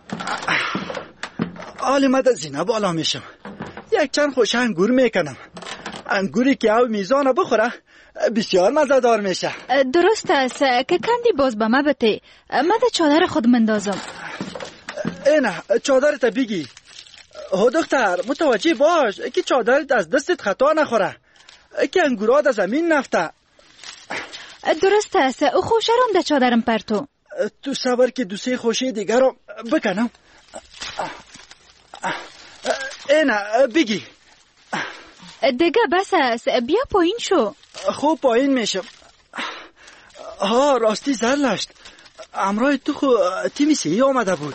حالی من در زینه بالا میشم. یک چند خوش انگور میکنم. انگوری که او میزانه بخوره بسیار مزه‌دار میشه. درست است که کندی باز به ما بته. من در چادر خود مندازم. اینه چادرت بگی. دکتر متوجه باش که چادرت از دستت خطا نخوره که انگورا در زمین نفته. درست است. خوشرم در چادرم پرتو. تو صبر که دوسه خوشی دیگر رو بکنم. اینه بگی. دیگه بس است. بیا پایین شو. خوب پایین میشم. راستی زرلشت امرای تو خو تیمی سیهی آمده بود.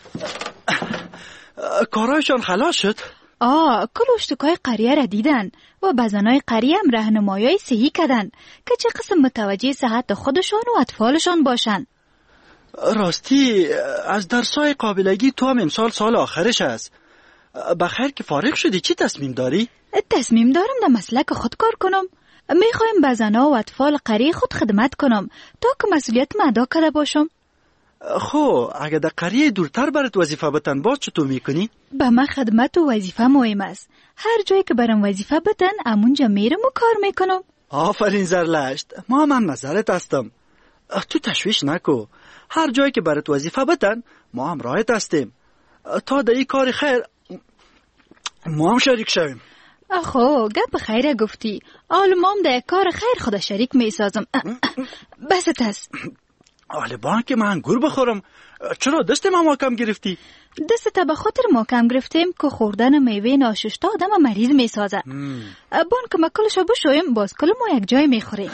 کارایشان خلاص شد؟ کلوشتکای قریه را دیدن و بزنای قریه هم راهنمایی صحیح کردن که چه قسم متوجه صحت خودشان و اطفالشان باشن. راستی از درسای قابلگی تو هم امسال سال آخرش است. بخیر که فارغ شدی چی تصمیم داری؟ تصمیم دارم در مسلک خود کار کنم. میخوایم به زنها و اطفال قریه خود خدمت کنم تا که مسئولیت ما ادا کرده باشم. اگه در قریه دورتر برات وظیفه بتن باز چطور میکنی؟ به من خدمت و وظیفه مهم است. هر جایی که برام وظیفه بتن امونجا میرم و کار میکنم. آفرین زرلشت، ما هم نظرت هستم. تو تشویش نکو. هر جایی که برات وظیفه بتن ما هم راحت هستیم تا در این کار خیر ما هم شریک شویم. گپ خیره گفتی. آلمام در کار خیر خود شریک می سازم. بست است. آلبان که من انگور بخورم چرا دست ما محکم گرفتی؟ دست تا به خاطر محکم گرفتیم که خوردن میوه ناشسته آدم مریض می سازه. بان که ما کلشو بشویم باز کل ما یک جای می خوریم.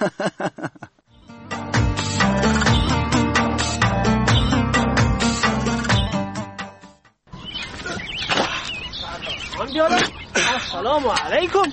السلام علیکم.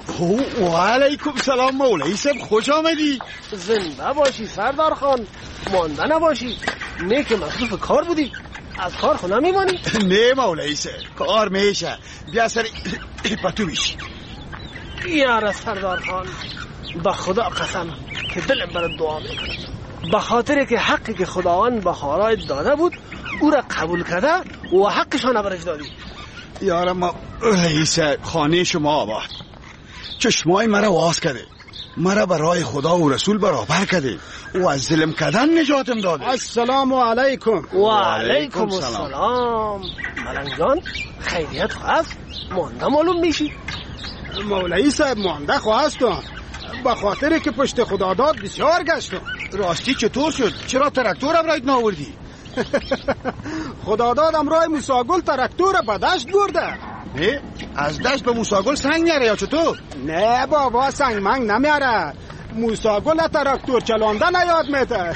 و علیکم سلام مولوی صاحب، خوش آمدی. زنده باشی سردار خان. مانده نباشی. نه که مصروف کار بودی، از کار خونه میمانی؟ نه مولایی سه، کار میشه. بیا سر پتو بیش. یاره سردار خان، به خدا قسم که دلم برات دعا میکنم، به خاطر که حقی که خداوند به خارایت داده بود او را قبول کرده و حقشان برش دادی. یاره مولایی سه، خانه شما آباد، چشمای مرا واز کرده، مرا برای خدا و رسول برابر کرده و از ظلم کردن نجاتم داده. السلام علیکم. و علیکم السلام. ملنگان خیریت خواست؟ مانده معلوم میشی؟ مولایی صاحب مانده خواستم، به خاطر که پشت خداداد بسیار گشتم. راستی چطور شد؟ چرا ترکتورم رایت ناوردی؟ خدادادم رای موساگل ترکتور به دشت برده. از دشت به موساگل سنگ میاره یا چطور؟ نه بابا، سنگ منگ نمیاره، موساگل ترکتور چلاندن یاد میده.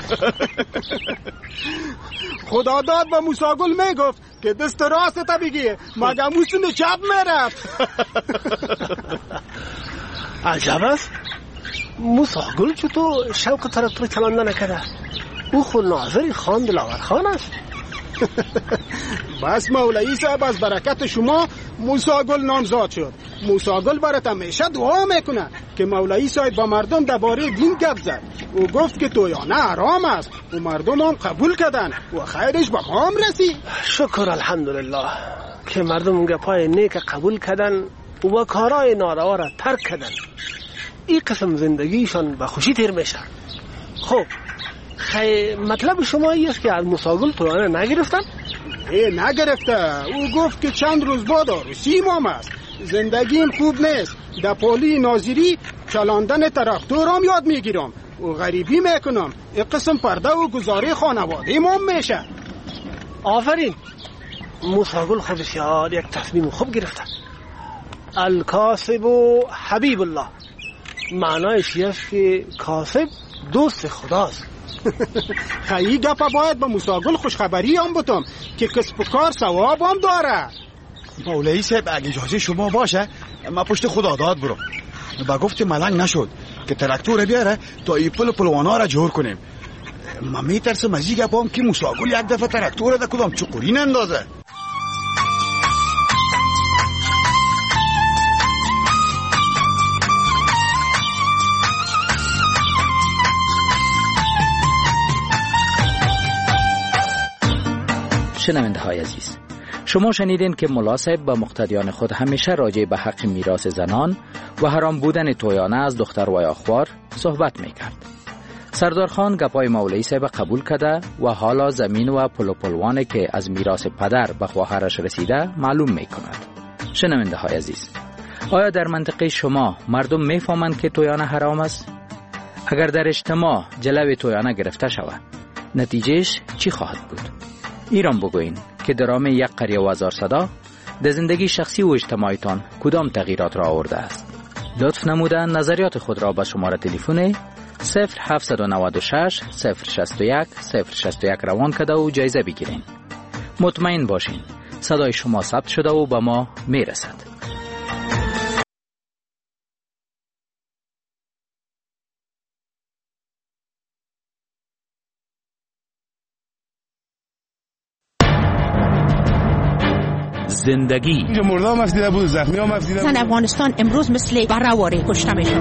خداداد به موساگل میگفت که دست راست تا بگی مگه موسون چپ میرفت. عجب است، موساگل چطور شوق ترکتور چلاندن نکرده؟ او خود ناظر خان دلاور خان است. بس مولایی صاحب، از برکت شما موساگل نامزاد شد. موساگل برات همیشه دعا میکنه که مولایی صاحب با مردم درباره دین گپ زد و گفت که تویانه حرام است و مردم هم قبول کردن و خیرش به ما هم رسید. شکر الحمدلله که مردم گپای نیک قبول کردن و کارهای ناروا را ترک کردن. این قسم زندگیشان به خوشی تیر میشه. خب مطلب شما است که از موساگل تویانه نگرفتن؟ نگرفته، او گفت که چند روز بعد عروسی مام است، زندگیم خوب نیست، در پالی ناظری چلاندن ترکتورم یاد میگیرم و غریبی میکنم، این قسم پرده و گزاره خانواده مام میشه. آفرین، موساگل خود بسیار یک تصمیم خوب گرفته. الکاسب و حبیب الله، معنایش است که کاسب دوست خداست. خیلی گپا باید به موساگل خوشخبری هم بتم که کسب و کار ثواب هم داره. مولایی صاحب اگه اجازه شما باشه ما پشت خداداد برم. با گفت ملنگ نشد که ترکتور بیاره تا ای پلوانا را جور کنیم. ما میترسم از این گپا هم که موساگل یک دفعه ترکتور در کدام چقوری نندازه. شنونده های عزیز، شما شنیدین که ملا صاحب با مقتدیان خود همیشه راجع به حق میراث زنان و حرام بودن تویانه از دختر و یاخوار صحبت میکرد. سردار خان گپای مولایی صاحب قبول کرده و حالا زمین و پلوانی که از میراث پدر به خواهرش رسیده معلوم میکند. شنونده های عزیز، آیا در منطقه شما مردم میفهمند که تویانه حرام است؟ اگر در اجتماع جلوی تویانه گرفته شود، نتیجهش چی خواهد بود؟ ایران بگوین که درام یک قریه و هزار صدا در زندگی شخصی و اجتماعیتان کدام تغییرات را آورده است؟ لطف نموده نظریات خود را به شماره تلفن 0796 061 061 روان کرده و جایزه بگیرین. مطمئن باشین صدای شما ثبت شده و به ما میرسد. زندگی اینجا مرده هم افدیده بود، زخمی هم افدیده بود. زن افغانستان امروز مثل برهواره کشته میشن.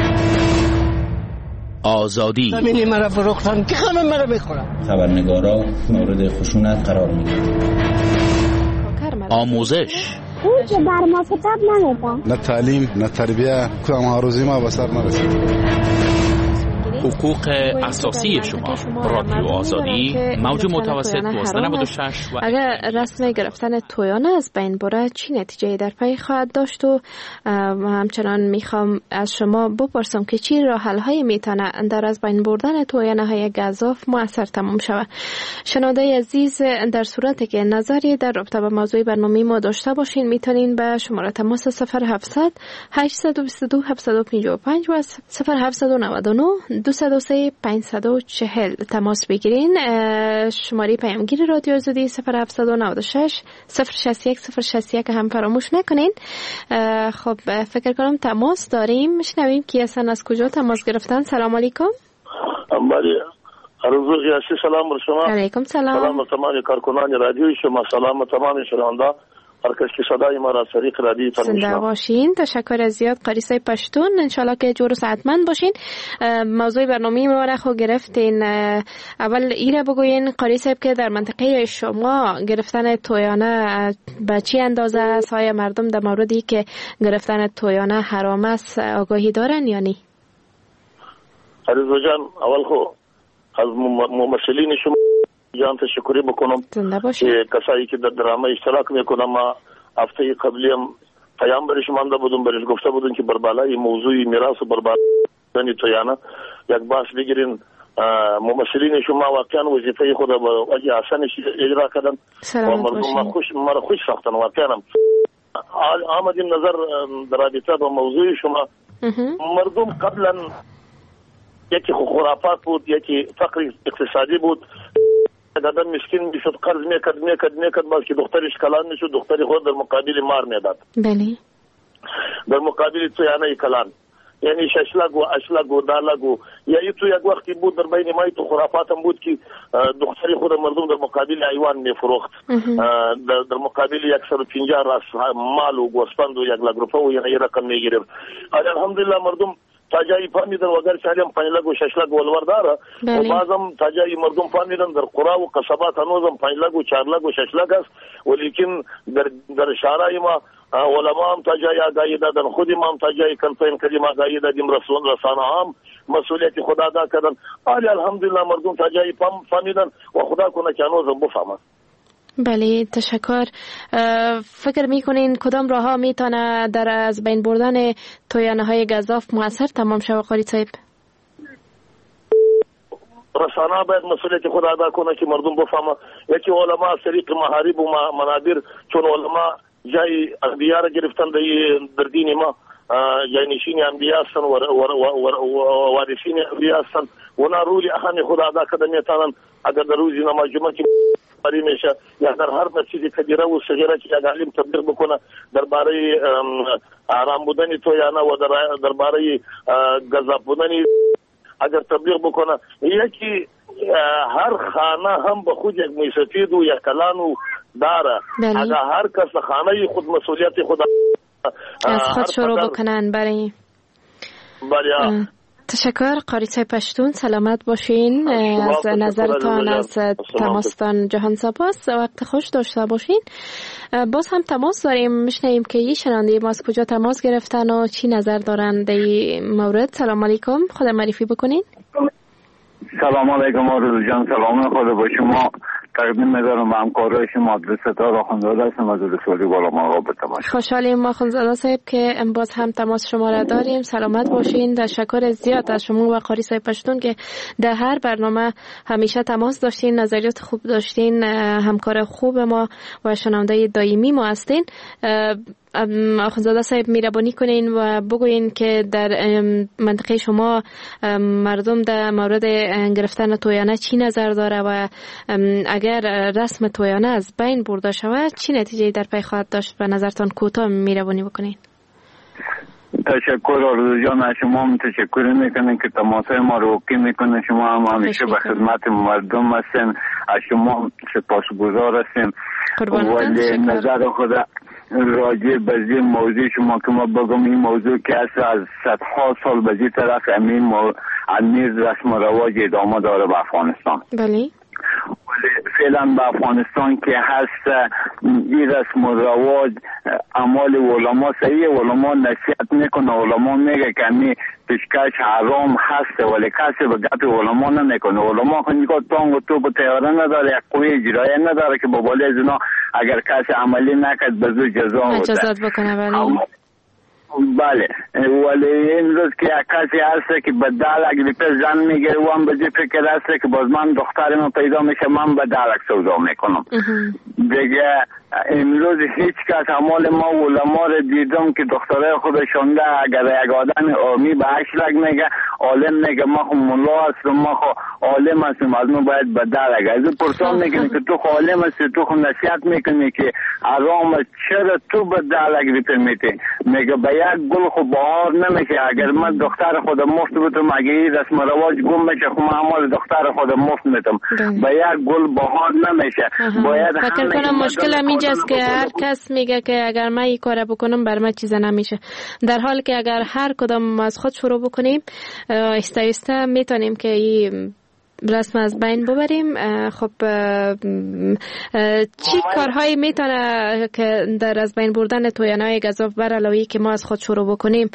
آزادی زمینی مرا فروختن که همه مرا میخورن. خبرنگارا مورد خشونت قرار میگیرن. آموزش اون که بر ما کتاب نمیدن، نه تعلیم نه تربیه، کدام آروزی ما به سر نرسید. حقوق اساسی شما. رادیو آزادی موج متوسط 1296 و اگر رسم گرفتن تویانه از بین بره چی نتیجه در پی خواهد داشت و همچنان میخوام از شما بپرسم که چی راه حل های میتونه در از بین بردن تویانه های گزاف موثر تمام شود. شنونده عزیز، در صورتی که نظری در رابطه با موضوع برنامه ما داشته باشین میتونین به شماره تماس 0700 822 755 و 0799 203 540 تماس بگیرین. شماره پیامگیر رادیو آزادی 0796 061 061 هم فراموش نکنین. خب فکر کنم تماس داریم، شنویم کی هستن، از کجا تماس گرفتن. سلام علیکم. بله روز قیاسی سلام بر شما. علیکم سلام. سلام بر تمام کارکنان رادیوی شما، سلام بر تمام شنونده هر کس که صدای ما را از طریق رادیو زنده میشنوه. باشین. تشکر از زیاد قاری صاحب پشتون. انشالله که جور و صحتمند باشین. موضوع برنامه ما را خو گرفتین. اول ایره بگوین قاری صاحب که در منطقه شما گرفتن تویانه به چی اندازه است؟ آیا مردم در موردی که گرفتن تویانه حرام است آگاهی دارن یا نی؟ عزیز جان، اول خو از ممثلین شما جان تشکری بکنم که کسایی که در درامه اشتراک میکنم. ما هفته قبلی هم پیام برش مانده بودم، برش گفته بودم که بر بالای موضوع میراث و بربادی تویانه یک بحث بگیرین. ممثلین شما واقعا وظیفه خود با وجه حسنش اجرا کردن و مردم ما خوش ساختن. واقعا آمدیم نظر در رابطه با موضوع شما. مردم قبلا یکی خرافات بود، یکی فقر اقتصادی بود. آدم مسکین میشد، قرض میکرد باز که دخترش کلان میشد، دختری خود در مقابل مار میداد. بله. در مقابل تویانه کلان، یعنی ششلق و اشلق و دالق و یا تو یک وقتی بود در بین ما تو خرافات هم بود که دختری خود مردم در مقابل حیوان میفروخت، در مقابل 150 راس مال و گوسفند و 1 لک روپیه و یعنی رقم میگرفت. الحمدلله مردم تاجایی فهمیدن وگر چه هم 5 لک و 6 لک ولور داره و بعضم تاجایی مردم فهمیدن در قرا و قصبات هنوزم 5 لک و 4 لک و 6 لک است. ولیکن در شهرهای ما علما هم تاجایی آگاهی دادن، خود ما هم تاجایی کمپین کردیم، آگاهی دادیم، رسانه هم مسئولیت خدا ادا کردن. الحمدلله مردم تاجایی فهمیدن و خدا کنه که هنوزم بفهمن. بله، تشکر. فکر میکنین کدام راه ها میتونه در از بین بردن تویانه های گزاف مؤثر تمام شود قاری صاحب؟ رسانه باید مسئولیت خود ادا کنه که مردم بفهمه. یکی علما از طریق محارب و منابر، چون علما جای انبیا را گرفتن در دین ما، جای نشین انبیا هستن و وارثین انبیا هستن و اونا رولی اهمی خود ادا کرده میتونن. اگر در روزی نماز جمعه که باری میشه یا در هر مسجد کبیره و صغیره که یک عالم تبلیغ بکنه درباره آرام بودن تویانه و درباره گزاف بودن اگر تبلیغ بکنه، یکی هر خانه هم به خود یک میسفید و یک کلان و داره. اگر هر کس خانه خود مسئولیت خود از خود شروع بکنن برای تشکر قاری صاحب پشتون. سلامت باشین. از نظرتان از تماستان جهان سپاس. وقت خوش داشته باشین. باز هم تماس داریم، میشنیم که یه شنونده ما از کجا تماس گرفتن و چی نظر دارن در این مورد. سلام علیکم، خود معرفی بکنین. سلام علیکم آرزو جان، سلام خدا با شما. تقدیم می‌دارم به همکارای شما عبدالستار آخوندزاده هستم از رسولی بالام آقا به تماس. خوشحالیم آخوندزاده صاحب که باز هم تماس شما را داریم. سلامت باشین. تشکر زیاد از شما و قاری صاحب پشتون که در هر برنامه همیشه تماس داشتین، نظریات خوب داشتین، همکار خوب ما و شنونده دائمی ما هستین. آخوندزاده صاحب مهربانی کنین و بگوین که در منطقه شما مردم در مورد گرفتن تویانه چی نظر داره و اگر رسم تویانه از بین برده شود چی نتیجه در پی خواهد داشت؟ به نظرتان کوتاه مهربانی بکنین. تشکر آرزو جان، از شما هم تشکر میکنیم که تماسای ما رو اوکی میکنین. شما هم همیشه به خدمت مردم هستین، از شما سپاسگزار هستیم. ولی نظر خدا راجع به این موضوع شما که ما بگم، این موضوع که از صدها سال به این طرف امیر رسم و رواج ادامه داره به افغانستان. بله. فعلا به افغانستان که هست این رسم و رواج اعمال علما صحیح، علما نصیحت میکنه، علما میگه که این پیشکش حرام هست ولی کسی به گپ علما نمیکنه. علما خونگاه تانگ و توپ و تیاره نداره، یک قوی اجرایی نداره که با بالی از اینا اگر کسی عملی نکرد به زود جزا بکنه. بله، ولی این روز که یک کسی هست که به دلک لیپه زن میگیره و هم به جی فکر هست که باز من دخترم پیدا میشه من به دلک سودا میکنم دیگه. امروز هیچ کس اعمال ما علما را دیدم که دخترای خودشون ده اگر یک آدم آمی به اشلک میگه عالم میگه ما خو ملا هستم ما خو عالم هستم از ما باید به درک از پرسان میکنی که تو خو عالم هستی تو خو نصیحت میکنی که آرام چرا تو به درک ریپمیتی میگه به یک گل خو بهار نمیشه اگر من دختر خودم مفت بودم اگه این رسم رواج گم میشه خو من اعمال دختر خودم مفت میتم به یک گل بهار نمیشه باید فکر کنم مشکل اینجاست که هر کس میگه که اگر من این کار بکنم بر من چیز نمیشه، در حالی که اگر هر کدام از خود شروع بکنیم آهسته آهسته میتونیم که این رسم از بین ببریم. خب چی کارهایی میتونه که در از بین بردن تویانای گزاف بر علاوه که ما از خود شروع بکنیم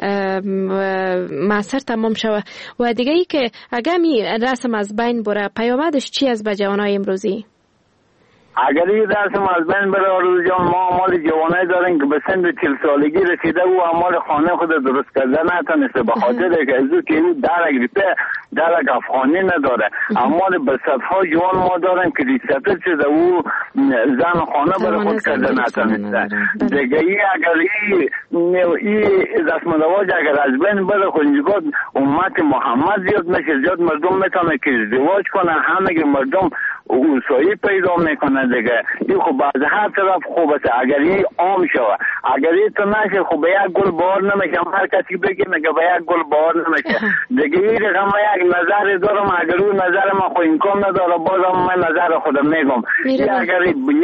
موثر تمام شود؟ و دیگه ای که اگر می رسم از بین بره پیامدش چی از به جوانای امروزی؟ اگر این رسم از بین بره آرزو جان ما اعمال جوانایی داریم که به سن 40 سالگی رسیده و اعمال خانه خود درست کرده نتونسته به خاطر که ازو که این درک ریپه درک افغانی نداره. اعمال به صدها جوان ما داریم که ریسپر شده و زن خانه برای خود کرده نتونسته دیگه. ای اگر این رسم رواج اگر از بین بره خونجگاه امت محمد زیاد میشه، زیاد مردم میتونه که ازدواج کنه، همه مردم اوسایی پیدا میکنه دیگه. این خب بعد هر طرف خوب است اگر این عام شوه، اگر این تو نشه خب به یک گل بار نمیشه. هر کسی بگه میگه به یک گل بار نمیشه دیگه. این رقم یک نظر دارم اگر اون نظر ما خو امکان نداره بازم من نظر خودم میگم. اگر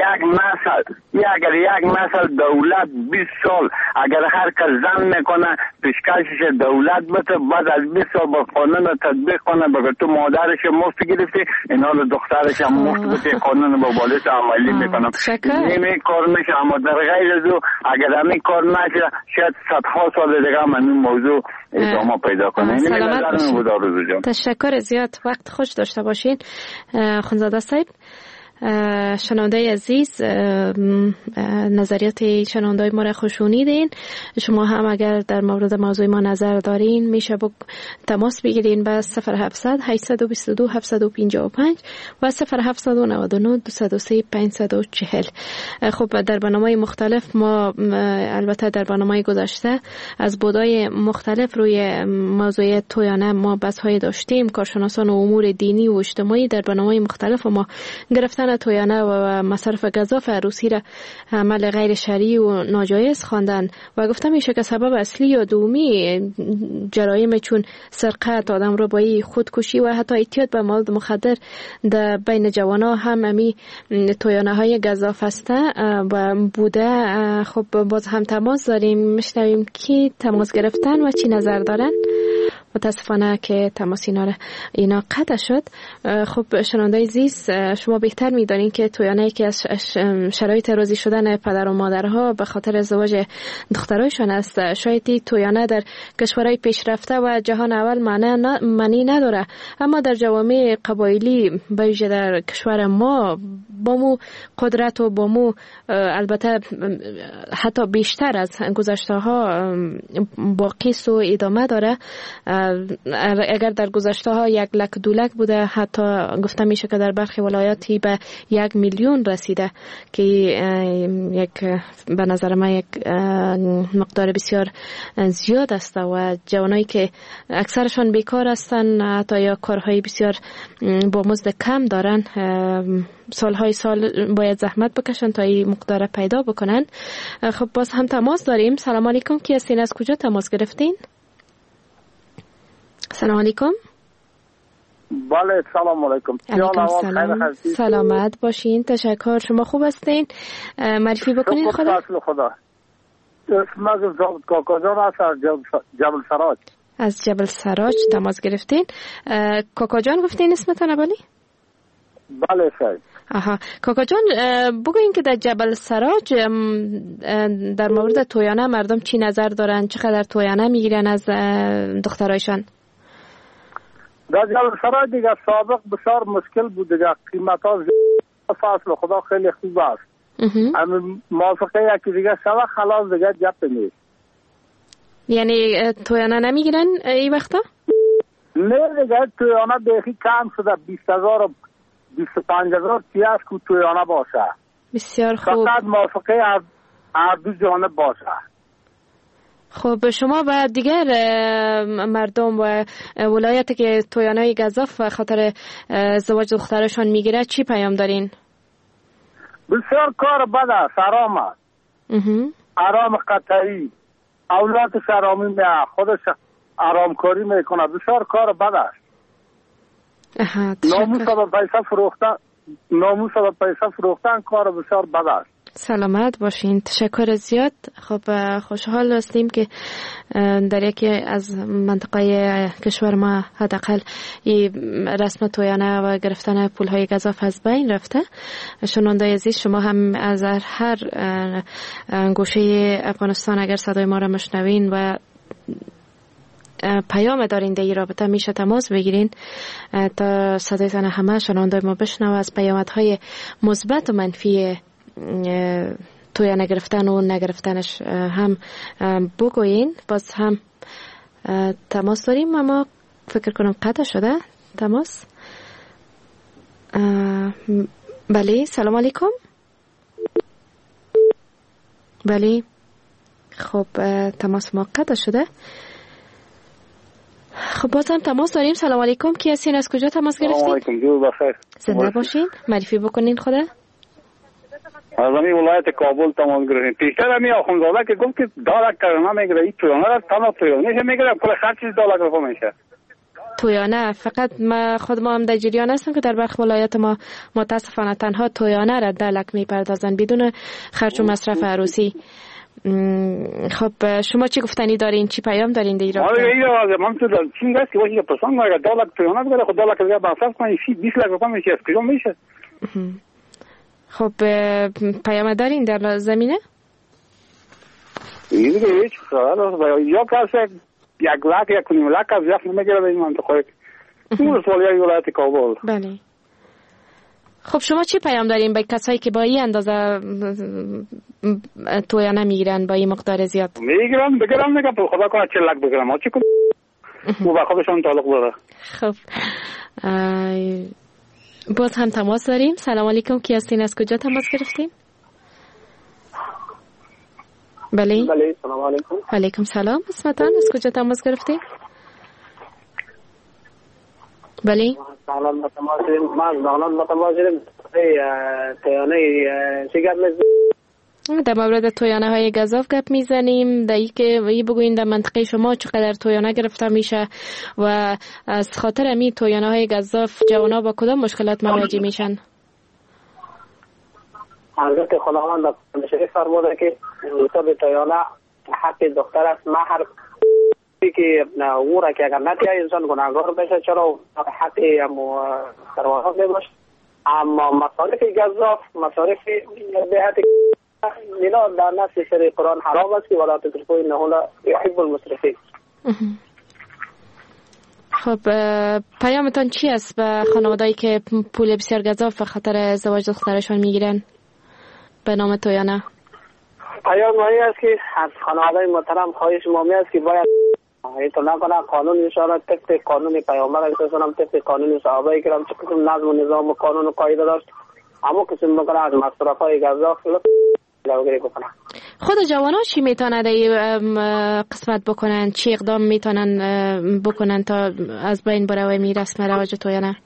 یک نسل دولت 20 سال اگر هر کس زن میکنه پیشکشش دولت بده بعد از 20 سال با قانون تطبیق کنه بگه تو مادرش مفت گرفتی اینا رو دخترش هم مفت بده قانون با بالش عملی میکنم. این کار میشه اما در غیر از او اگر همین کار نشه شاید صدها سال دیگه هم این موضوع ادامه پیدا کنه. سلامت باشین. تشکر زیاد. وقت خوش داشته باشین. خانزاده صاحب شنونده عزیز نظریات شنونده ما را خوشونیدین. شما هم اگر در مورد موضوع ما نظر دارین میشه تماس بگیرین به 0700 822 755 و 0799 203 540. خب در برنامه مختلف ما البته در برنامه گذشته از بودای مختلف روی موضوع تویانه ما بحث های داشتیم. کارشناسان امور دینی و اجتماعی در برنامه مختلف ما گرفتن تویانه و مصرف گزاف عروسی را عمل غیر شرعی و ناجایز خواندن و گفتم میشه که سبب اصلی یا دومی جرایم چون سرقت، آدمربایی، خودکشی و حتی اعتیاد به مواد مخدر در بین جوانا هم امی تویانه های گزاف هسته و بوده. خب باز هم تماس داریم، میشنویم کی تماس گرفتن و چی نظر دارن. متاسفانه که تماس اینا قطع شد. خب شنونده عزیز شما بهتر میدانین که تویانه یکی از شرایط راضی شدن پدر و مادرها به خاطر ازدواج دخترایشان است. شاید تویانه در کشورهای پیشرفته و جهان اول معنی نداره، اما در جوامع قبایلی به ویژه در کشور ما با مو قدرت و با مو البته حتی بیشتر از گذشته ها باقی و ادامه داره. اگر در گذشته ها 1 لک 2 لک بوده، حتی گفته میشه که در برخی ولایاتی به 1 میلیون رسیده که یک به نظر من یک مقدار بسیار زیاد است و جوانایی که اکثرشان بیکار هستن حتی یا کارهای بسیار با مزد کم دارن سالهای سال باید زحمت بکشن تا این مقدار پیدا بکنن. خب باز هم تماس داریم. سلام علیکم، کی هستین؟ از کجا تماس گرفتین؟ سلام علیکم. بله سلام علیکم. سلام. سلامت باشین. تشکر. شما خوب هستین؟ معرفی بکنین خدا. اسم از کاکاجان است از جبل سراج. از جبل سراج تماس گرفتین. کاکاجان گفتین اسمتون بله؟ بله صاحب. آها کاکا جان بگوین که در جبل سراج در مورد تویانه مردم چی نظر دارن؟ چقدر تویانه میگیرن از دخترایشان؟ در جبل سراج دیگه سابق بسیار مشکل بود دیگه، قیمت ها فاصل خدا خیلی خوب است. موافقه یکی دیگه شوه خلاص دیگه جب نیست. یعنی تویانه نمیگیرن این وقتا؟ نه دیگه تویانه بیخی کم شده. 20,000 25,000 پیاز کو تویانه باشه. بسیار خوب. فقط موافقه از دو جانب باشه. خب شما و دیگر مردم و ولایتی که تویانای گزاف خاطر ازدواج دخترشان میگیره چی پیام دارین؟ بسیار کار بد است، حرام است. حرام قطعی. اولادش حرامی میه، خودش حرامکاری میکنه. بسیار کار بد است. ناموس و پیسه فروختن کار بسیار بد است. سلامت باشین. تشکر زیاد. خب خوشحال هستیم که در یکی از منطقه کشور ما حداقل رسم تویانه و گرفتن پولهای گزاف از بین رفته. شنونده عزیز، شما هم از هر گوشه افغانستان اگر صدای ما را مشنوین و پیام دارین در این رابطه میشه تماس بگیرین تا صدایتان همه شنونده ما بشنوه. از پیامدهای مثبت و منفی تویانه گرفتن و نگرفتنش هم بگوین. باز هم تماس داریم اما فکر کنم قطع شده تماس. بله سلام علیکم. بله خب تماس ما قطع شده. خب باز هم تماس داریم. سلام علیکم. کی هستین؟ از کجا تماس گرفتین؟ سلام علیکم. جو بخیر. زنده باشین. معرفی بکنین خدا. از امی ولایت کابل تماس گرفتیم. پیشتر امی آخونزاده که گفت که $1 کرانه میگیره، این تویانه را تنها تویانه میگیره، کل خرچش $1 رفا میشه. تویانه فقط خود ما هم در جریان هستم که در برخی ولایت ما متاسفانه تنها تویانه را $1 میپردازن بدون خرج و مصرف عروسی. خب شما چی گفتنی دارین؟ چی پیام دارین در این رابطه؟ من تو چین است که وقتی پرسان میگه $1 تویانه بگیره، خود $1 دیگه مصرف کنه، 20 لک رفا میشه. از کجا میشه؟ خب پیام دارین در زمینه؟ این دیگه هیچ خبر یا کسی 1 لک 1.5 لک از یخ نمیگیره در این منطقه. این رسوالی ولایت کابل. بله. خب شما چی پیام دارین به کسایی که با این اندازه تویانه میگیرن با این مقدار زیاد؟ میگیرن بگیرن نگه پر خدا کنه 40 لک بگیرن، ما چی کنم؟ او با خودشون تعلق داره. خب باز هم تماس داریم. سلام علیکم. کی هستین؟ از کجا تماس گرفتین؟ بله سلام علیکم. علیکم سلام. اسمتان از کجا تماس گرفتین؟ بله در مورد تویانه های گزاف گپ میزنیم. در ای که بگوین در منطقه شما چقدر تویانه گرفته میشه و از خاطر امی تویانه های گزاف جوانا با کدام مشکلات مواجه میشن؟ حضرت خداوند شریف فرموده که به تویانه حق دختر است. مهر که او را که اگر نتیه انسان گناهگار بشه، چرا حقی سروانات نباشه. اما مصارف گزاف، مصارف بهت اینا در نص سر قرآن حرام است که ولا تسرفوا انه لا يحب المسرفین. خب پیامتان چی است به خانوادهایی که پول بسیار گزاف به خاطر ازدواج دخترشان میگیرن به نام تویانه؟ پیام هایی است که از خانواده محترم خواهش مامی است که باید تو نکنه قانون انشاءالله طبق قانون پیامبر علیه السلام، طبق قانون صحابه کرام چه قسم نظم و نظام و قانون و قاعده داشت اما قسم بکنه از مصرف های گزاف لوگری بکنه. خود جوانا چی میتونن در قسمت بکنن؟ چی اقدام میتونن بکنن تا از بین بره می رسم رواج تویانه؟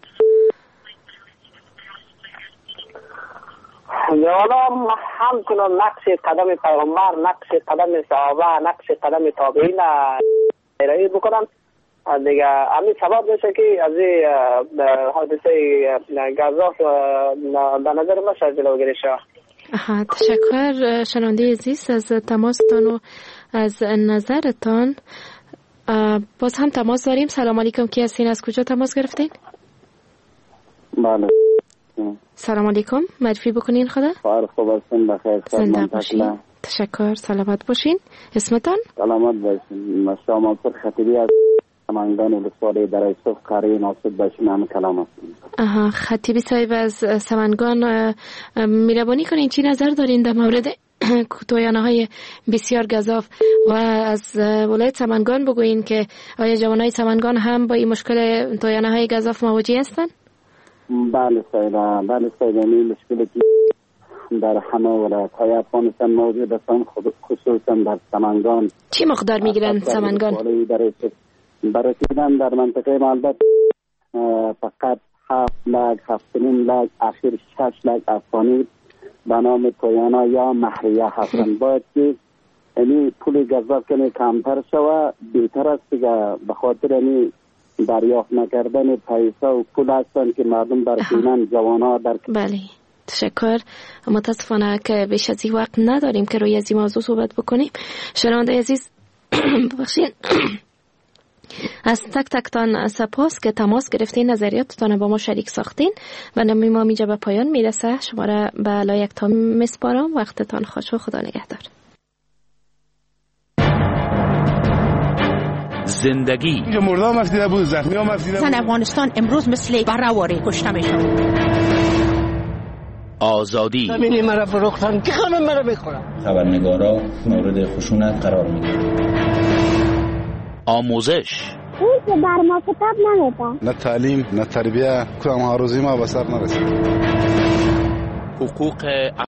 جوانا همچنان نقش قدم پیامبر، نقش قدم صحابه، نقش قدم تابعین ارائه بکنن دیگه. همین سبب میشه که از حادثه گزاف در نظر ما شاید جلوگیری شود. تشکر شنونده عزیز از تماستان و از نظرتان. باز هم تماس داریم. سلام علیکم. کی هستین؟ از کجا تماس گرفتین؟ بله سلام علیکم. معرفی بکنین خدا. خوب هستین بخیر. زنده باشین. تشکر. سلامت باشین. اسمتان؟ سلامت باشین. شما پر خطیبی از سمنگان ولسوالی در ایسوف کاری ناصب باشین. همه کلام هستین. خطیبی صاحب از سمنگان میربانی کنین چی نظر دارین در مورد تویانه های بسیار گزاف و از ولایت سمنگان بگوین که آیا جوانای سمنگان هم با این مشکل تویانه های گزاف مواجه هستن؟ بله صاحب، این مشکلی که در همه ولایت‌های افغانستان موجود هستند، خصوصا در سمنگان. چی مقدار میگیرن سمنگان؟ برای رسیدن در منطقه ما البته فقط 7 لک 7.5 لک اخیر 6 لک افغانی به نام تویانا یا مهریه هستند. باید که یعنی پول گزاف کنه کمتر شوه، بهتر است که به خاطر یعنی دریافت نکردن پیسه و پول هستند که مردم در فینن جوانها در بله تشکر. متاسفانه که بیش از این وقت نداریم که روی از این موضوع صحبت بکنیم. شنونده عزیز ببخشید از تک تکتان سپاس که تماس گرفتین، نظریاتتان با ما شریک ساختین و نمی ما میجا به پایان میرسه. شما را به لایق تا میسپارم. وقتتان خوش و خدا نگهدار. زندگی مردم مفیده بود، زخمی ها مفیده بود. زن افغانستان امروز مثل برهواری کشته میشن. آزادی زمینی مرا فروختن که همه مرا میخورن. خبرنگارا مورد خشونت قرار میگیرند. آموزش این که بر ما کتاب نمیدن، نه تعلیم نه تربیه، کدام ها روزی ما به سر نرسید. حقوق